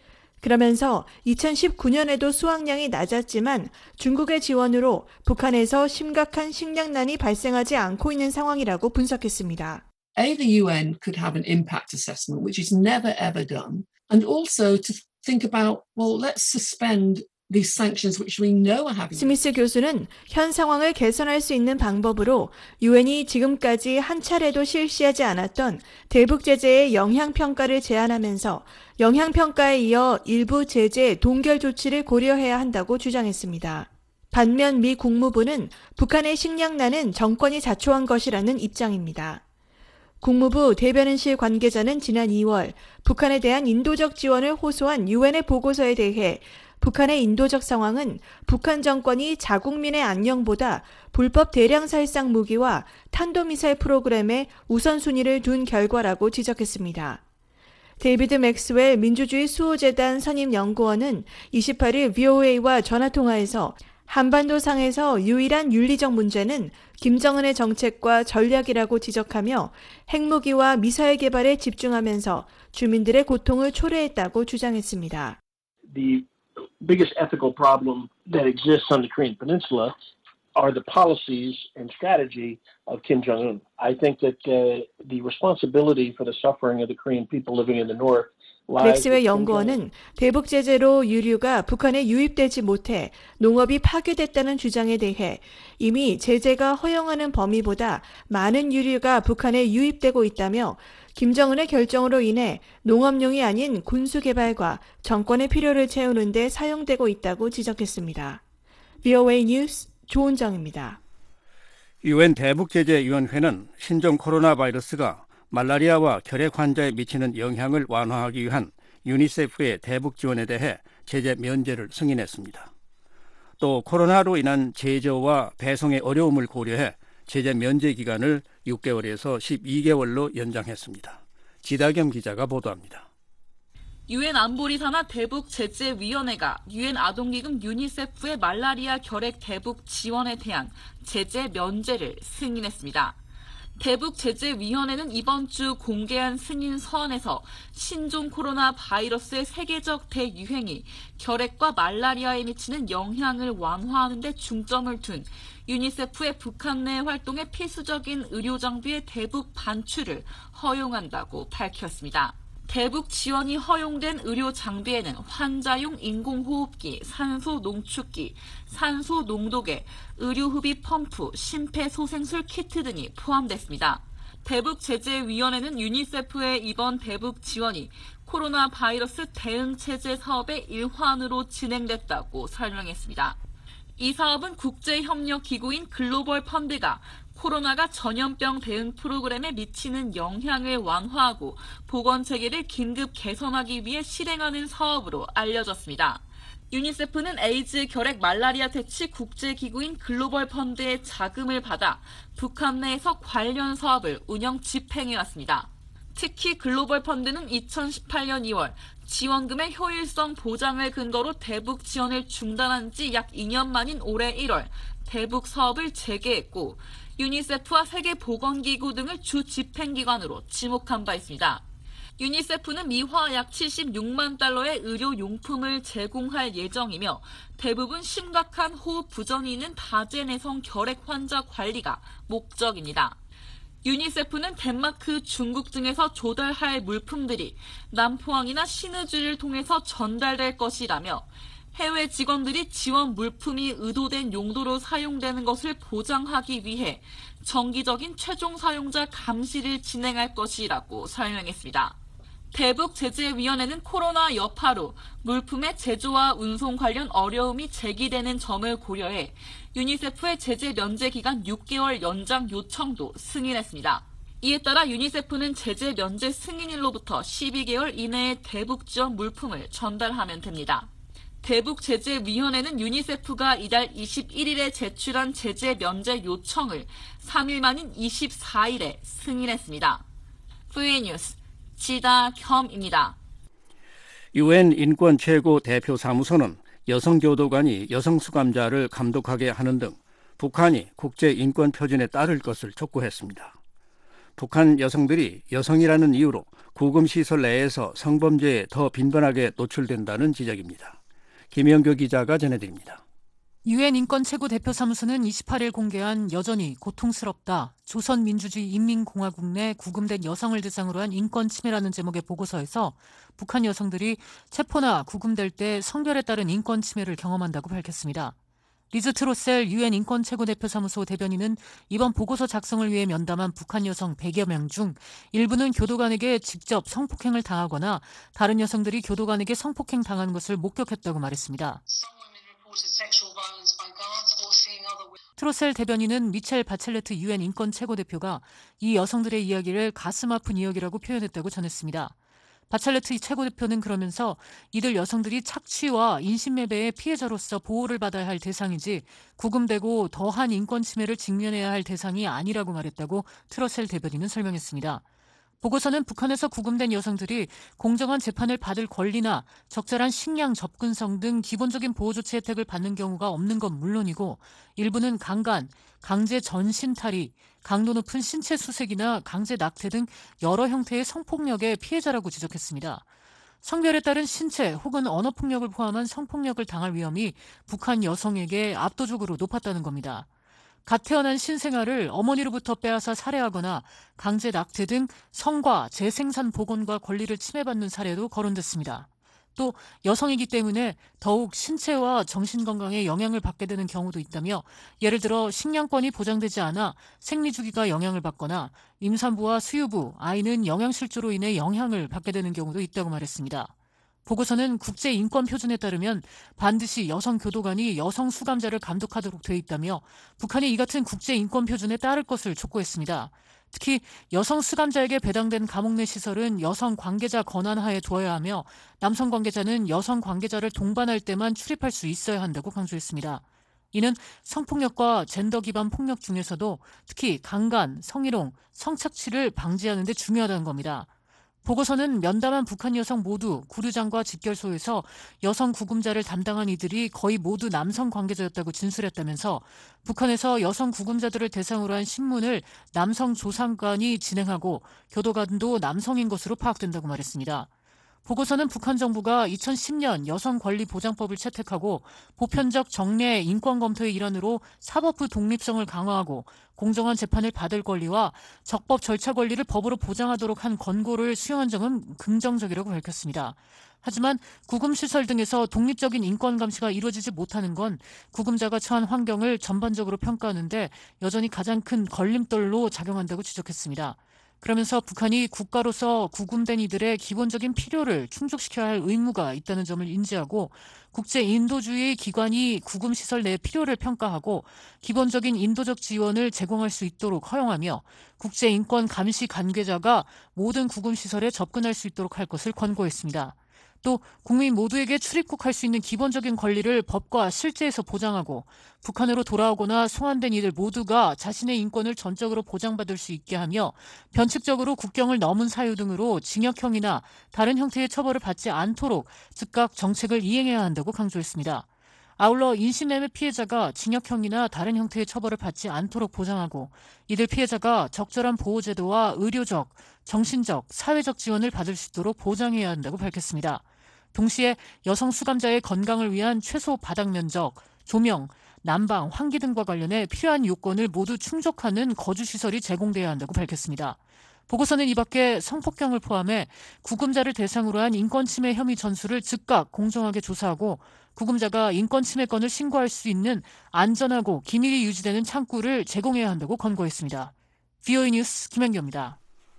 그러면서 2019년에도 수확량이 낮았지만 중국의 지원으로 북한에서 심각한 식량난이 발생하지 않고 있는 상황이라고 분석했습니다.
A, the UN could have an impact assessment, which is never ever done, and also to think about, well, let's suspend these sanctions which we know are having.
스미스 교수는 현 상황을 개선할 수 있는 방법으로 유엔이 지금까지 한 차례도 실시하지 않았던 대북 제재의 영향 평가를 제안하면서 영향 평가에 이어 일부 제재 동결 조치를 고려해야 한다고 주장했습니다. 반면 미 국무부는 북한의 식량난은 정권이 자초한 것이라는 입장입니다. 국무부 대변인실 관계자는 지난 2월 북한에 대한 인도적 지원을 호소한 유엔의 보고서에 대해 북한의 인도적 상황은 북한 정권이 자국민의 안녕보다 불법 대량 살상 무기와 탄도미사일 프로그램에 우선순위를 둔 결과라고 지적했습니다. 데이비드 맥스웰 민주주의 수호재단 선임연구원은 28일 VOA와 전화통화에서 한반도 상에서 유일한 윤리적 문제는 김정은의 정책과 전략이라고 지적하며 핵무기와 미사일 개발에 집중하면서 주민들의 고통을 초래했다고 주장했습니다.
The biggest ethical problem that exists on the Korean Peninsula are the policies and strategy of Kim Jong-un. I think that the responsibility for the suffering of the Korean people living in the north
맥스웰 연구원은 대북 제재로 유류가 북한에 유입되지 못해 농업이 파괴됐다는 주장에 대해 이미 제재가 허용하는 범위보다 많은 유류가 북한에 유입되고 있다며 김정은의 결정으로 인해 농업용이 아닌 군수 개발과 정권의 필요를 채우는 데 사용되고 있다고 지적했습니다. VOA 뉴스 조은정입니다.
유엔 대북제재위원회는 신종 코로나 바이러스가 말라리아와 결핵 환자에 미치는 영향을 완화하기 위한 유니세프의 대북 지원에 대해 제재 면제를 승인했습니다. 또 코로나로 인한 제조와 배송의 어려움을 고려해 제재 면제 기간을 6개월에서 12개월로 연장했습니다. 지다겸 기자가 보도합니다.
유엔 안보리 산하 대북 제재위원회가 유엔 아동기금 유니세프의 말라리아 결핵 대북 지원에 대한 제재 면제를 승인했습니다. 대북 제재위원회는 이번 주 공개한 승인 서한에서 신종 코로나 바이러스의 세계적 대유행이 결핵과 말라리아에 미치는 영향을 완화하는 데 중점을 둔 유니세프의 북한 내 활동에 필수적인 의료 장비의 대북 반출을 허용한다고 밝혔습니다. 대북 지원이 허용된 의료 장비에는 환자용 인공호흡기, 산소 농축기, 산소 농도계, 의료흡입 펌프, 심폐소생술 키트 등이 포함됐습니다. 대북 제재위원회는 유니세프의 이번 대북 지원이 코로나 바이러스 대응 체제 사업의 일환으로 진행됐다고 설명했습니다. 이 사업은 국제협력기구인 글로벌 펀드가 코로나가 전염병 대응 프로그램에 미치는 영향을 완화하고 보건체계를 긴급 개선하기 위해 실행하는 사업으로 알려졌습니다. 유니세프는 에이즈, 결핵, 말라리아 퇴치 국제기구인 글로벌 펀드의 자금을 받아 북한 내에서 관련 사업을 운영 집행해왔습니다. 특히 글로벌 펀드는 2018년 2월 지원금의 효율성 보장을 근거로 대북 지원을 중단한 지 약 2년 만인 올해 1월 대북 사업을 재개했고 유니세프와 세계보건기구 등을 주 집행기관으로 지목한 바 있습니다. 유니세프는 미화 약 76만 달러의 의료용품을 제공할 예정이며 대부분 심각한 호흡 부전이 있는 다제내성 결핵 환자 관리가 목적입니다. 유니세프는 덴마크, 중국 등에서 조달할 물품들이 남포항이나 신의주를 통해서 전달될 것이라며 해외 직원들이 지원 물품이 의도된 용도로 사용되는 것을 보장하기 위해 정기적인 최종 사용자 감시를 진행할 것이라고 설명했습니다. 대북 제재위원회는 코로나 여파로 물품의 제조와 운송 관련 어려움이 제기되는 점을 고려해 유니세프의 제재 면제 기간 6개월 연장 요청도 승인했습니다. 이에 따라 유니세프는 제재 면제 승인일로부터 12개월 이내에 대북 지원 물품을 전달하면 됩니다. 대북 제재위원회는 유니세프가 이달 21일에 제출한 제재 면제 요청을 3일 만인 24일에 승인했습니다. VOA 뉴스 지다겸입니다.
유엔 인권 최고 대표 사무소는 여성 교도관이 여성 수감자를 감독하게 하는 등 북한이 국제 인권 표준에 따를 것을 촉구했습니다. 북한 여성들이 여성이라는 이유로 구금 시설 내에서 성범죄에 더 빈번하게 노출된다는 지적입니다. 김영교 기자가 전해드립니다.
유엔 인권 최고 대표 사무소는 28일 공개한 여전히 고통스럽다. 조선민주주의 인민공화국 내 구금된 여성을 대상으로 한 인권 침해라는 제목의 보고서에서 북한 여성들이 체포나 구금될 때 성별에 따른 인권 침해를 경험한다고 밝혔습니다. 리즈 트로셀 유엔 인권 최고 대표 사무소 대변인은 이번 보고서 작성을 위해 면담한 북한 여성 100여 명 중 일부는 교도관에게 직접 성폭행을 당하거나 다른 여성들이 교도관에게 성폭행 당한 것을 목격했다고 말했습니다. 트로셀 대변인은 미첼 바첼레트 UN 인권 최고대표가 이 여성들의 이야기를 가슴 아픈 이야기라고 표현했다고 전했습니다. 바첼레트 최고대표는 그러면서 이들 여성들이 착취와 인신매매의 피해자로서 보호를 받아야 할 대상이지 구금되고 더한 인권 침해를 직면해야 할 대상이 아니라고 말했다고 트로셀 대변인은 설명했습니다. 보고서는 북한에서 구금된 여성들이 공정한 재판을 받을 권리나 적절한 식량 접근성 등 기본적인 보호 조치 혜택을 받는 경우가 없는 건 물론이고 일부는 강간, 강제 전신탈이, 강도 높은 신체 수색이나 강제 낙태 등 여러 형태의 성폭력의 피해자라고 지적했습니다. 성별에 따른 신체 혹은 언어폭력을 포함한 성폭력을 당할 위험이 북한 여성에게 압도적으로 높았다는 겁니다. 갓 태어난 신생아를 어머니로부터 빼앗아 살해하거나 강제 낙태 등 성과 재생산 복원과 권리를 침해받는 사례도 거론됐습니다. 또 여성이기 때문에 더욱 신체와 정신건강에 영향을 받게 되는 경우도 있다며 예를 들어 식량권이 보장되지 않아 생리주기가 영향을 받거나 임산부와 수유부, 아이는 영양실조로 인해 영향을 받게 되는 경우도 있다고 말했습니다. 보고서는 국제인권표준에 따르면 반드시 여성 교도관이 여성 수감자를 감독하도록 돼 있다며 북한이 이 같은 국제인권표준에 따를 것을 촉구했습니다. 특히 여성 수감자에게 배당된 감옥 내 시설은 여성 관계자 권한하에 두어야 하며 남성 관계자는 여성 관계자를 동반할 때만 출입할 수 있어야 한다고 강조했습니다. 이는 성폭력과 젠더 기반 폭력 중에서도 특히 강간, 성희롱, 성착취를 방지하는 데 중요하다는 겁니다. 보고서는 면담한 북한 여성 모두 구류장과 집결소에서 여성 구금자를 담당한 이들이 거의 모두 남성 관계자였다고 진술했다면서 북한에서 여성 구금자들을 대상으로 한 신문을 남성 조상관이 진행하고 교도관도 남성인 것으로 파악된다고 말했습니다. 보고서는 북한 정부가 2010년 여성권리보장법을 채택하고 보편적 정례 인권검토의 일환으로 사법부 독립성을 강화하고 공정한 재판을 받을 권리와 적법 절차 권리를 법으로 보장하도록 한 권고를 수용한 점은 긍정적이라고 밝혔습니다. 하지만 구금시설 등에서 독립적인 인권 감시가 이루어지지 못하는 건 구금자가 처한 환경을 전반적으로 평가하는데 여전히 가장 큰 걸림돌로 작용한다고 지적했습니다. 그러면서 북한이 국가로서 구금된 이들의 기본적인 필요를 충족시켜야 할 의무가 있다는 점을 인지하고 국제 인도주의 기관이 구금시설 내 필요를 평가하고 기본적인 인도적 지원을 제공할 수 있도록 허용하며 국제인권 감시 관계자가 모든 구금시설에 접근할 수 있도록 할 것을 권고했습니다. 또 국민 모두에게 출입국할 수 있는 기본적인 권리를 법과 실제에서 보장하고 북한으로 돌아오거나 송환된 이들 모두가 자신의 인권을 전적으로 보장받을 수 있게 하며 변칙적으로 국경을 넘은 사유 등으로 징역형이나 다른 형태의 처벌을 받지 않도록 즉각 정책을 이행해야 한다고 강조했습니다. 아울러 인신매매 피해자가 징역형이나 다른 형태의 처벌을 받지 않도록 보장하고 이들 피해자가 적절한 보호제도와 의료적, 정신적, 사회적 지원을 받을 수 있도록 보장해야 한다고 밝혔습니다. 동시에 여성 수감자의 건강을 위한 최소 바닥 면적, 조명, 난방, 환기 등과 관련해 필요한 요건을 모두 충족하는 거주시설이 제공돼야 한다고 밝혔습니다. 보고서는 이 밖에 성폭행을 포함해 구금자를 대상으로 한 인권침해 혐의 전수를 즉각 공정하게 조사하고 구금자가 인권침해건을 신고할 수 있는 안전하고 기밀이 유지되는 창구를 제공해야 한다고 권고했습니다. VOA 뉴스 김현경입니다.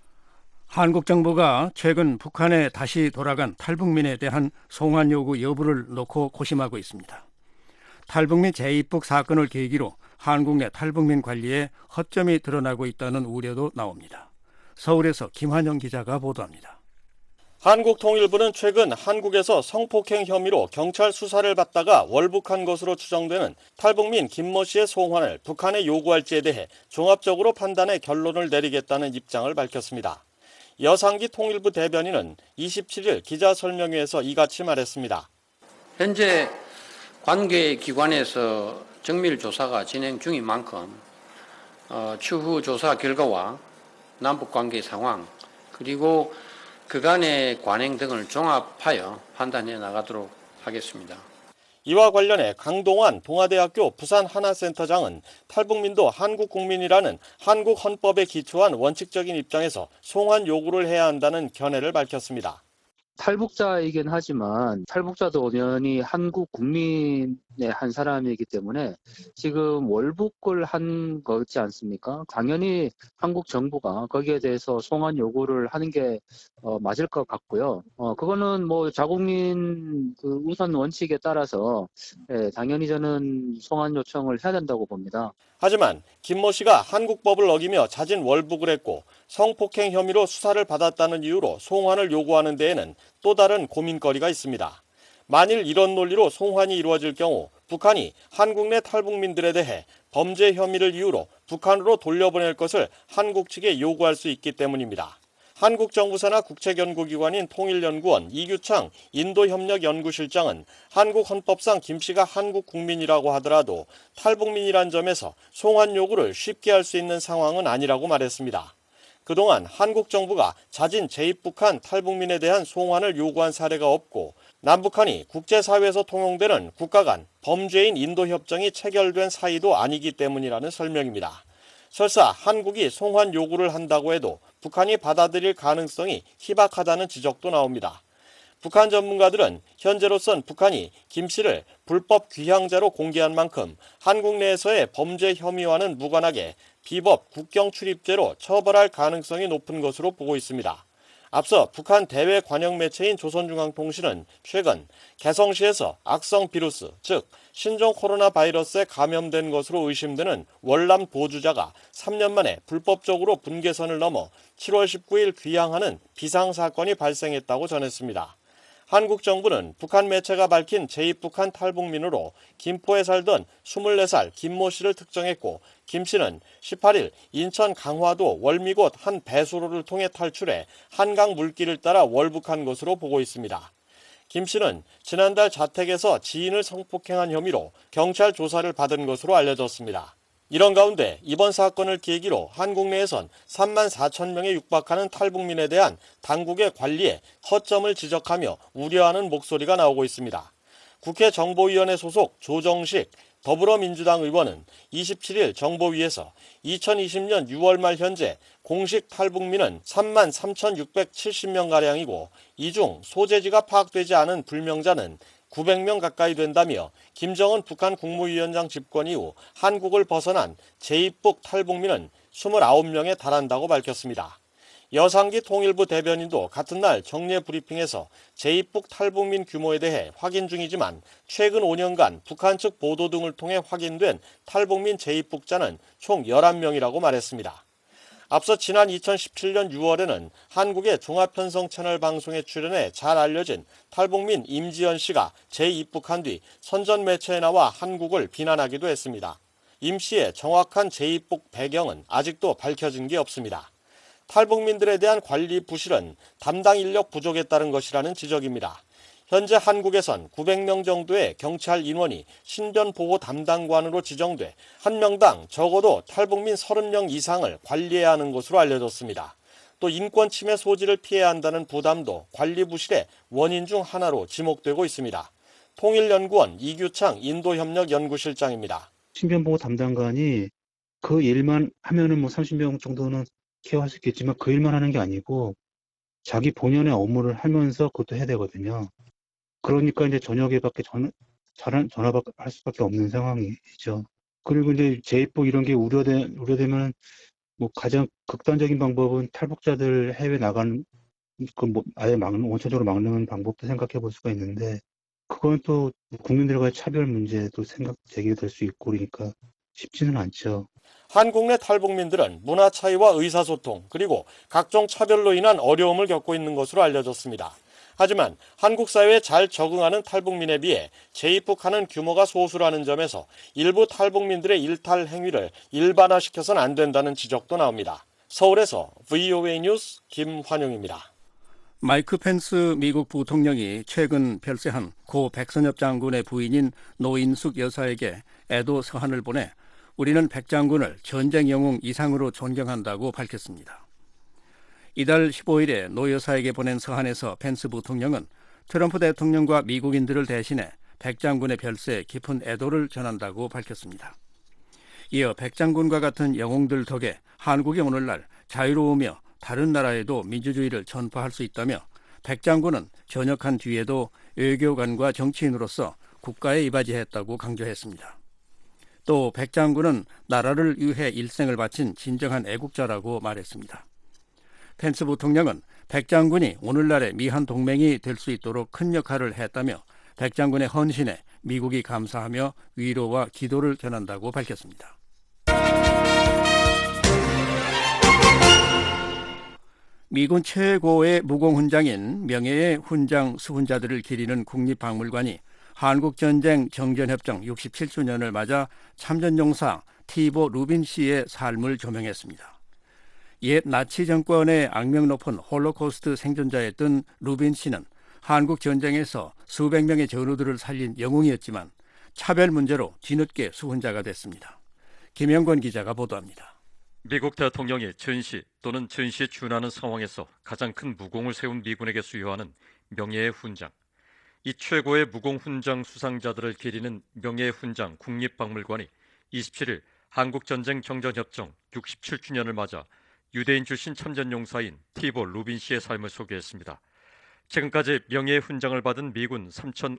한국 정부가 최근 북한에 다시 돌아간 탈북민에 대한 송환 요구 여부를 놓고 고심하고 있습니다. 탈북민 재입국 사건을 계기로 한국 내 탈북민 관리에 허점이 드러나고 있다는 우려도 나옵니다. 서울에서 김환영 기자가 보도합니다.
한국통일부는 최근 한국에서 성폭행 혐의로 경찰 수사를 받다가 월북한 것으로 추정되는 탈북민 김모 씨의 송환을 북한에 요구할지에 대해 종합적으로 판단해 결론을 내리겠다는 입장을 밝혔습니다. 여상기 통일부 대변인은 27일 기자설명회에서 이같이 말했습니다.
현재 관계기관에서 정밀 조사가 진행 중인 만큼 추후 조사 결과와 남북관계 상황 그리고 그간의 관행 등을 종합하여 판단해 나가도록 하겠습니다.
이와 관련해 강동환 동아대학교 부산하나센터장은 탈북민도 한국 국민이라는 한국 헌법에 기초한 원칙적인 입장에서 송환 요구를 해야 한다는 견해를 밝혔습니다.
탈북자이긴 하지만 탈북자도 원연히 한국 국민이 한 사람이기 때문에 지금 월북을 한 거지 않습니까? 당연히 한국 정부가 거기에 대해서 송환 요구를 하는 게 맞을 것 같고요. 그거는 뭐 자국민 그 우선 원칙에 따라서 당연히 저는 송환 요청을 해야 된다고 봅니다.
하지만 김모 씨가 한국법을 어기며 자진 월북을 했고 성폭행 혐의로 수사를 받았다는 이유로 송환을 요구하는 데에는 또 다른 고민거리가 있습니다. 만일 이런 논리로 송환이 이루어질 경우 북한이 한국 내 탈북민들에 대해 범죄 혐의를 이유로 북한으로 돌려보낼 것을 한국 측에 요구할 수 있기 때문입니다. 한국 정부 산하 국책연구기관인 통일연구원 이규창 인도협력연구실장은 한국 헌법상 김 씨가 한국 국민이라고 하더라도 탈북민이란 점에서 송환 요구를 쉽게 할 수 있는 상황은 아니라고 말했습니다. 그동안 한국 정부가 자진 재입북한 탈북민에 대한 송환을 요구한 사례가 없고 남북한이 국제사회에서 통용되는 국가 간 범죄인 인도협정이 체결된 사이도 아니기 때문이라는 설명입니다. 설사 한국이 송환 요구를 한다고 해도 북한이 받아들일 가능성이 희박하다는 지적도 나옵니다. 북한 전문가들은 현재로선 북한이 김 씨를 불법 귀향자로 공개한 만큼 한국 내에서의 범죄 혐의와는 무관하게 비법 국경 출입죄로 처벌할 가능성이 높은 것으로 보고 있습니다. 앞서 북한 대외 관영 매체인 조선중앙통신은 최근 개성시에서 악성 비루스, 즉 신종 코로나 바이러스에 감염된 것으로 의심되는 월남 도주자가 3년 만에 불법적으로 분계선을 넘어 7월 19일 귀향하는 비상사건이 발생했다고 전했습니다. 한국 정부는 북한 매체가 밝힌 재입북한 탈북민으로 김포에 살던 24살 김모 씨를 특정했고 김 씨는 18일 인천 강화도 월미곶 한 배수로를 통해 탈출해 한강 물길을 따라 월북한 것으로 보고 있습니다. 김 씨는 지난달 자택에서 지인을 성폭행한 혐의로 경찰 조사를 받은 것으로 알려졌습니다. 이런 가운데 이번 사건을 계기로 한국 내에선 3만 4천 명에 육박하는 탈북민에 대한 당국의 관리에 허점을 지적하며 우려하는 목소리가 나오고 있습니다. 국회 정보위원회 소속 조정식 더불어민주당 의원은 27일 정보위에서 2020년 6월 말 현재 공식 탈북민은 3만 3,670명가량이고 이 중 소재지가 파악되지 않은 불명자는 900명 가까이 된다며 김정은 북한 국무위원장 집권 이후 한국을 벗어난 재입북 탈북민은 29명에 달한다고 밝혔습니다. 여상기 통일부 대변인도 같은 날 정례 브리핑에서 재입북 탈북민 규모에 대해 확인 중이지만 최근 5년간 북한 측 보도 등을 통해 확인된 탈북민 재입북자는 총 11명이라고 말했습니다. 앞서 지난 2017년 6월에는 한국의 종합편성 채널 방송에 출연해 잘 알려진 탈북민 임지연 씨가 재입북한 뒤 선전 매체에 나와 한국을 비난하기도 했습니다. 임 씨의 정확한 재입북 배경은 아직도 밝혀진 게 없습니다. 탈북민들에 대한 관리 부실은 담당 인력 부족에 따른 것이라는 지적입니다. 현재 한국에선 900명 정도의 경찰 인원이 신변보호 담당관으로 지정돼 한 명당 적어도 탈북민 30명 이상을 관리해야 하는 것으로 알려졌습니다. 또 인권 침해 소지를 피해야 한다는 부담도 관리 부실의 원인 중 하나로 지목되고 있습니다. 통일연구원 이규창 인도협력연구실장입니다.
신변보호 담당관이 그 일만 하면은 30명 정도는 케어할 수 있겠지만 그 일만 하는 게 아니고 자기 본연의 업무를 하면서 그것도 해야 되거든요. 그러니까 이제 저녁에밖에 전화할 수밖에 없는 상황이죠. 그리고 이제 재입북 이런 게 우려되면 가장 극단적인 방법은 탈북자들 해외 나가는 아예 원천적으로 막는 방법도 생각해 볼 수가 있는데 그건 또 국민들과의 차별 문제도 제기될 수 있고 그러니까 쉽지는 않죠.
한국 내 탈북민들은 문화 차이와 의사소통 그리고 각종 차별로 인한 어려움을 겪고 있는 것으로 알려졌습니다. 하지만 한국 사회에 잘 적응하는 탈북민에 비해 재입북하는 규모가 소수라는 점에서 일부 탈북민들의 일탈 행위를 일반화시켜서는 안 된다는 지적도 나옵니다. 서울에서 VOA 뉴스 김환용입니다.
마이크 펜스 미국 부통령이 최근 별세한 고 백선엽 장군의 부인인 노인숙 여사에게 애도 서한을 보내 우리는 백 장군을 전쟁 영웅 이상으로 존경한다고 밝혔습니다. 이달 15일에 노 여사에게 보낸 서한에서 펜스 부통령은 트럼프 대통령과 미국인들을 대신해 백 장군의 별세에 깊은 애도를 전한다고 밝혔습니다. 이어 백 장군과 같은 영웅들 덕에 한국이 오늘날 자유로우며 다른 나라에도 민주주의를 전파할 수 있다며 백 장군은 전역한 뒤에도 외교관과 정치인으로서 국가에 이바지했다고 강조했습니다. 또 백 장군은 나라를 위해 일생을 바친 진정한 애국자라고 말했습니다. 펜스 부통령은 백 장군이 오늘날의 미한 동맹이 될 수 있도록 큰 역할을 했다며 백 장군의 헌신에 미국이 감사하며 위로와 기도를 전한다고 밝혔습니다. 미군 최고의 무공훈장인 명예의 훈장 수훈자들을 기리는 국립박물관이 한국전쟁 정전협정 67주년을 맞아 참전용사 티보 루빈 씨의 삶을 조명했습니다. 옛 나치 정권의 악명 높은 홀로코스트 생존자였던 루빈 씨는 한국 전쟁에서 수백 명의 전우들을 살린 영웅이었지만 차별 문제로 뒤늦게 수훈자가 됐습니다. 김영권 기자가 보도합니다.
미국 대통령이 전시 또는 전시에 준하는 상황에서 가장 큰 무공을 세운 미군에게 수여하는 명예의 훈장. 이 최고의 무공훈장 수상자들을 기리는 명예의 훈장 국립박물관이 27일 한국전쟁 정전협정 67주년을 맞아 유대인 출신 참전용사인 티보 루빈 씨의 삶을 소개했습니다. 지금까지 명예의 훈장을 받은 미군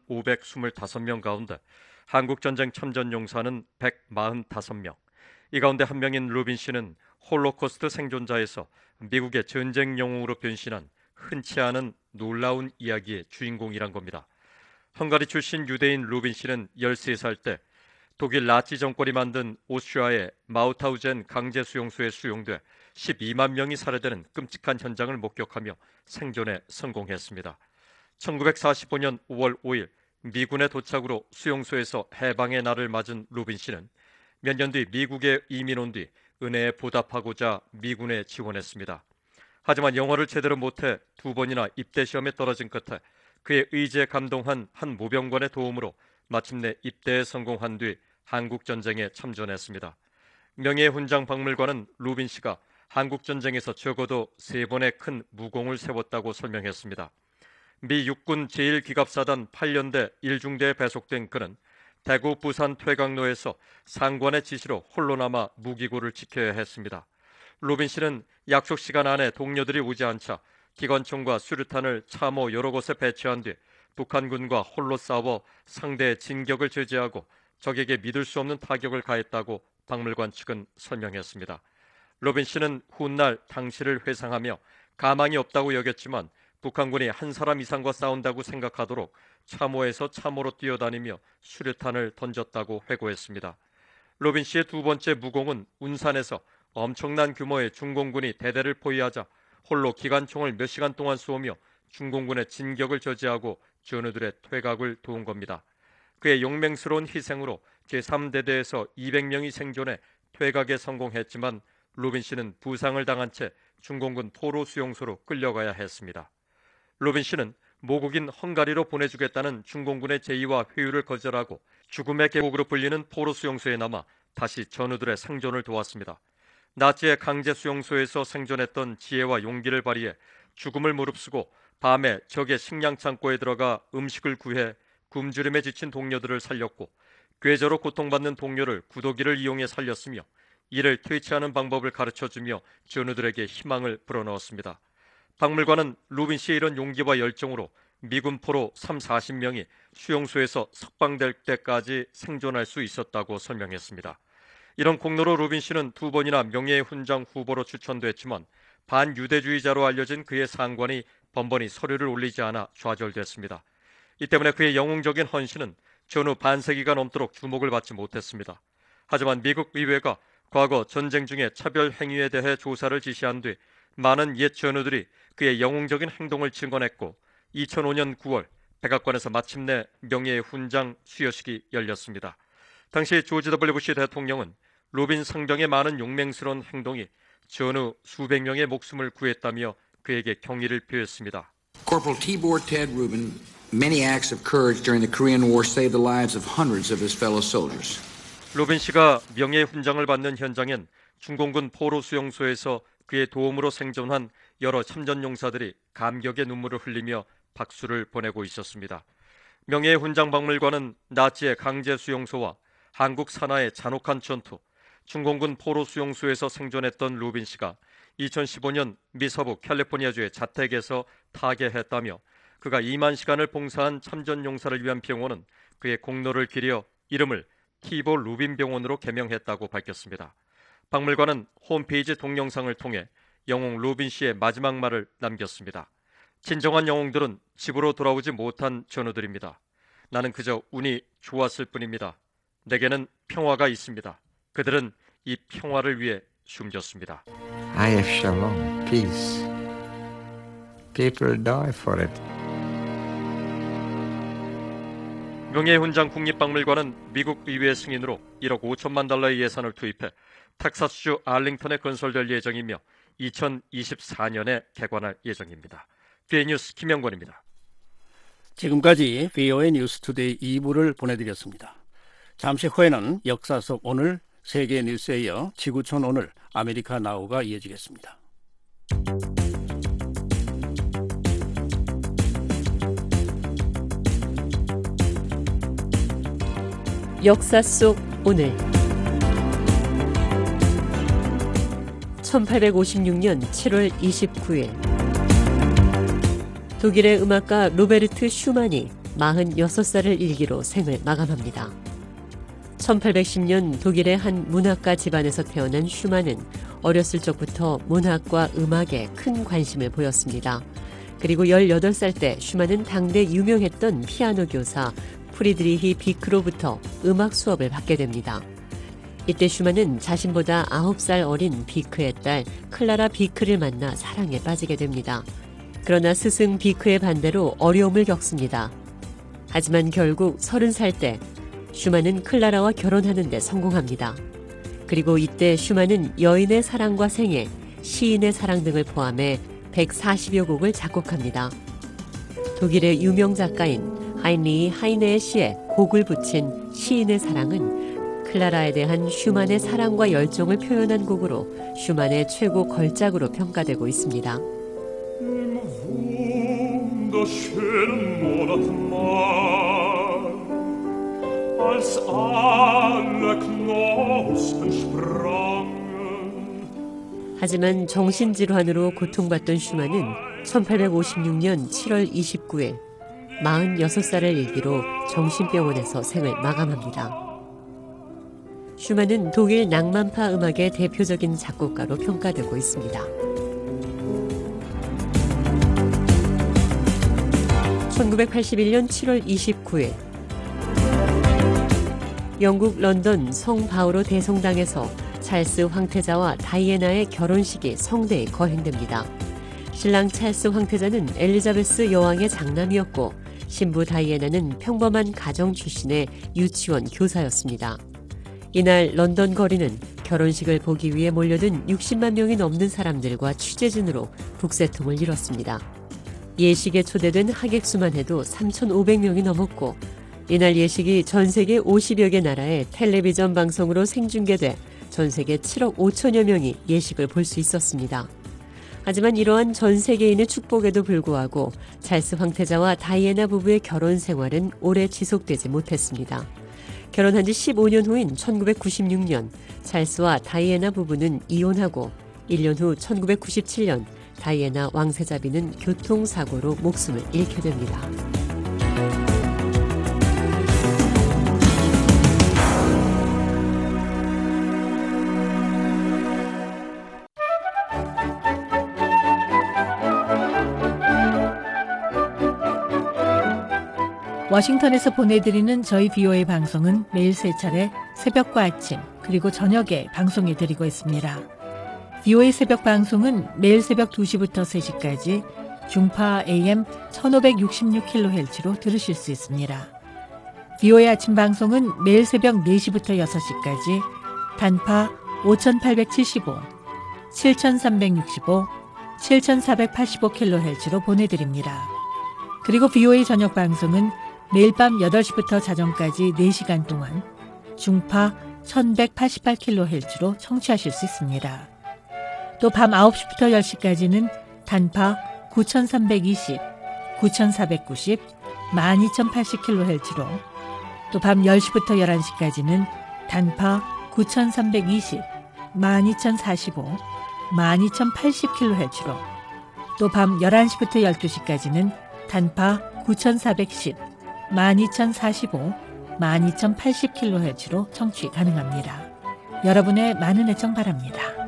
3,525명 가운데 한국전쟁 참전용사는 145명. 이 가운데 한 명인 루빈 씨는 홀로코스트 생존자에서 미국의 전쟁 영웅으로 변신한 흔치 않은 놀라운 이야기의 주인공이란 겁니다. 헝가리 출신 유대인 루빈 씨는 13살 때 독일 나치 정권이 만든 오스트리아의 마우타우젠 강제 수용소에 수용돼 12만 명이 살해되는 끔찍한 현장을 목격하며 생존에 성공했습니다. 1945년 5월 5일 미군의 도착으로 수용소에서 해방의 날을 맞은 루빈 씨는 몇 년 뒤 미국에 이민 온 뒤 은혜에 보답하고자 미군에 지원했습니다. 하지만 영어를 제대로 못해 2번이나 입대 시험에 떨어진 끝에 그의 의지에 감동한 한 모병관의 도움으로 마침내 입대에 성공한 뒤 한국전쟁에 참전했습니다. 명예훈장 박물관은 루빈 씨가 한국전쟁에서 적어도 3번의 큰 무공을 세웠다고 설명했습니다. 미 육군 제1기갑사단 8년대 1중대에 배속된 그는 대구 부산 퇴각로에서 상관의 지시로 홀로 남아 무기고를 지켜야 했습니다. 루빈 씨는 약속 시간 안에 동료들이 오지 않자 기관총과 수류탄을 참호 여러 곳에 배치한 뒤 북한군과 홀로 싸워 상대의 진격을 제지하고 적에게 믿을 수 없는 타격을 가했다고 박물관 측은 설명했습니다. 루빈 씨는 훗날 당시를 회상하며 가망이 없다고 여겼지만 북한군이 한 사람 이상과 싸운다고 생각하도록 참호에서 참호로 뛰어다니며 수류탄을 던졌다고 회고했습니다. 루빈 씨의 두 번째 무공은 운산에서 엄청난 규모의 중공군이 대대를 포위하자 홀로 기관총을 몇 시간 동안 쏘며 중공군의 진격을 저지하고 전우들의 퇴각을 도운 겁니다. 그의 용맹스러운 희생으로 제3대대에서 200명이 생존해 퇴각에 성공했지만 루빈 씨는 부상을 당한 채 중공군 포로 수용소로 끌려가야 했습니다. 루빈 씨는 모국인 헝가리로 보내주겠다는 중공군의 제의와 회유를 거절하고 죽음의 계곡으로 불리는 포로 수용소에 남아 다시 전우들의 생존을 도왔습니다. 나치의 강제 수용소에서 생존했던 지혜와 용기를 발휘해 죽음을 무릅쓰고 밤에 적의 식량 창고에 들어가 음식을 구해 굶주림에 지친 동료들을 살렸고 괴저로 고통받는 동료를 구더기를 이용해 살렸으며 이를 퇴치하는 방법을 가르쳐주며 전우들에게 희망을 불어넣었습니다. 박물관은 루빈 씨의 이런 용기와 열정으로 미군 포로 30-40명이 수용소에서 석방될 때까지 생존할 수 있었다고 설명했습니다. 이런 공로로 루빈 씨는 2번이나 명예의 훈장 후보로 추천됐지만 반유대주의자로 알려진 그의 상관이 번번이 서류를 올리지 않아 좌절됐습니다. 이 때문에 그의 영웅적인 헌신은 전후 반세기가 넘도록 주목을 받지 못했습니다. 하지만 미국 의회가 과거 전쟁 중에 차별 행위에 대해 조사를 지시한 뒤 많은 옛 전우들이 그의 영웅적인 행동을 증언했고 2005년 9월 백악관에서 마침내 명예의 훈장 수여식이 열렸습니다. 당시 조지 W. 부시 대통령은 루빈 상병의 많은 용맹스러운 행동이 전후 수백 명의 목숨을 구했다며 그에게 경의를 표했습니다.
Corporal Tibor Ted Rubin, many acts of courage during the Korean War saved the lives of hundreds of his fellow soldiers.
루빈 씨가 명예의 훈장을 받는 현장엔 중공군 포로 수용소에서 그의 도움으로 생존한 여러 참전용사들이 감격의 눈물을 흘리며 박수를 보내고 있었습니다. 명예의 훈장 박물관은 나치의 강제 수용소와 한국 산하의 잔혹한 전투, 중공군 포로 수용소에서 생존했던 루빈 씨가 2015년 미 서부 캘리포니아주의 자택에서 타계했다며 그가 2만 시간을 봉사한 참전용사를 위한 병원은 그의 공로를 기리어 이름을 티보 루빈 병원으로 개명했다고 밝혔습니다. 박물관은 홈페이지 동영상을 통해 영웅 루빈 씨의 마지막 말을 남겼습니다. 진정한 영웅들은 집으로 돌아오지 못한 전우들입니다. 나는 그저 운이 좋았을 뿐입니다. 내게는 평화가 있습니다. 그들은 이 평화를 위해 숨졌습니다.
I have shalom, peace. People die for it.
명예훈장 국립박물관은 미국 의회 승인으로 1억 5천만 달러의 예산을 투입해 텍사스주 알링턴에 건설될 예정이며 2024년에 개관할 예정입니다. BA 뉴스 김영권입니다.
지금까지 VOA 뉴스투데이 2부를 보내드렸습니다. 잠시 후에는 역사 속 오늘 세계 뉴스에 이어 지구촌 오늘 아메리카 나우가 이어지겠습니다.
역사 속 오늘 1856년 7월 29일 독일의 음악가 로베르트 슈만이 46살을 일기로 생을 마감합니다. 1810년 독일의 한 문학가 집안에서 태어난 슈만은 어렸을 적부터 문학과 음악에 큰 관심을 보였습니다. 그리고 18살 때 슈만은 당대 유명했던 피아노 교사 프리드리히 비크로부터 음악 수업을 받게 됩니다. 이때 슈만은 자신보다 9살 어린 비크의 딸 클라라 비크를 만나 사랑에 빠지게 됩니다. 그러나 스승 비크의 반대로 어려움을 겪습니다. 하지만 결국 30살 때 슈만은 클라라와 결혼하는 데 성공합니다. 그리고 이때 슈만은 여인의 사랑과 생애, 시인의 사랑 등을 포함해 140여 곡을 작곡합니다. 독일의 유명 작가인 하인리히 하이네의 시에 곡을 붙인 시인의 사랑은 클라라에 대한 슈만의 사랑과 열정을 표현한 곡으로 슈만의 최고 걸작으로 평가되고 있습니다. 하지만 정신질환으로 고통받던 슈만은 1856년 7월 29일 46살을 일기로 정신병원에서 생을 마감합니다. 슈만은 독일 낭만파 음악의 대표적인 작곡가로 평가되고 있습니다. 1981년 7월 29일 영국 런던 성 바오로 대성당에서 찰스 황태자와 다이애나의 결혼식이 성대히 거행됩니다. 신랑 찰스 황태자는 엘리자베스 여왕의 장남이었고 신부 다이애나는 평범한 가정 출신의 유치원 교사였습니다. 이날 런던 거리는 결혼식을 보기 위해 몰려든 60만 명이 넘는 사람들과 취재진으로 북새통을 이뤘습니다. 예식에 초대된 하객 수만 해도 3,500명이 넘었고 이날 예식이 전 세계 50여 개 나라의 텔레비전 방송으로 생중계돼 전 세계 7억 5천여 명이 예식을 볼 수 있었습니다. 하지만 이러한 전 세계인의 축복에도 불구하고 찰스 황태자와 다이애나 부부의 결혼 생활은 오래 지속되지 못했습니다. 결혼한 지 15년 후인 1996년 찰스와 다이애나 부부는 이혼하고 1년 후 1997년 다이애나 왕세자비는 교통사고로 목숨을 잃게 됩니다.
워싱턴에서 보내드리는 저희 VOA 방송은 매일 3차례 새벽과 아침 그리고 저녁에 방송해드리고 있습니다. VOA 새벽 방송은 매일 새벽 2시부터 3시까지 중파 AM 1566kHz로 들으실 수 있습니다. VOA 아침 방송은 매일 새벽 4시부터 6시까지 단파 5875, 7365, 7485kHz로 보내드립니다. 그리고 VOA 저녁 방송은 매일 밤 8시부터 자정까지 4시간 동안 중파 1188kHz로 청취하실 수 있습니다. 또 밤 9시부터 10시까지는 단파 9320, 9490, 12080kHz로 또 밤 10시부터 11시까지는 단파 9320, 12045, 12080kHz로 또 밤 11시부터 12시까지는 단파 9410, 12045, 12080kHz로 청취 가능합니다. 여러분의 많은 애청 바랍니다.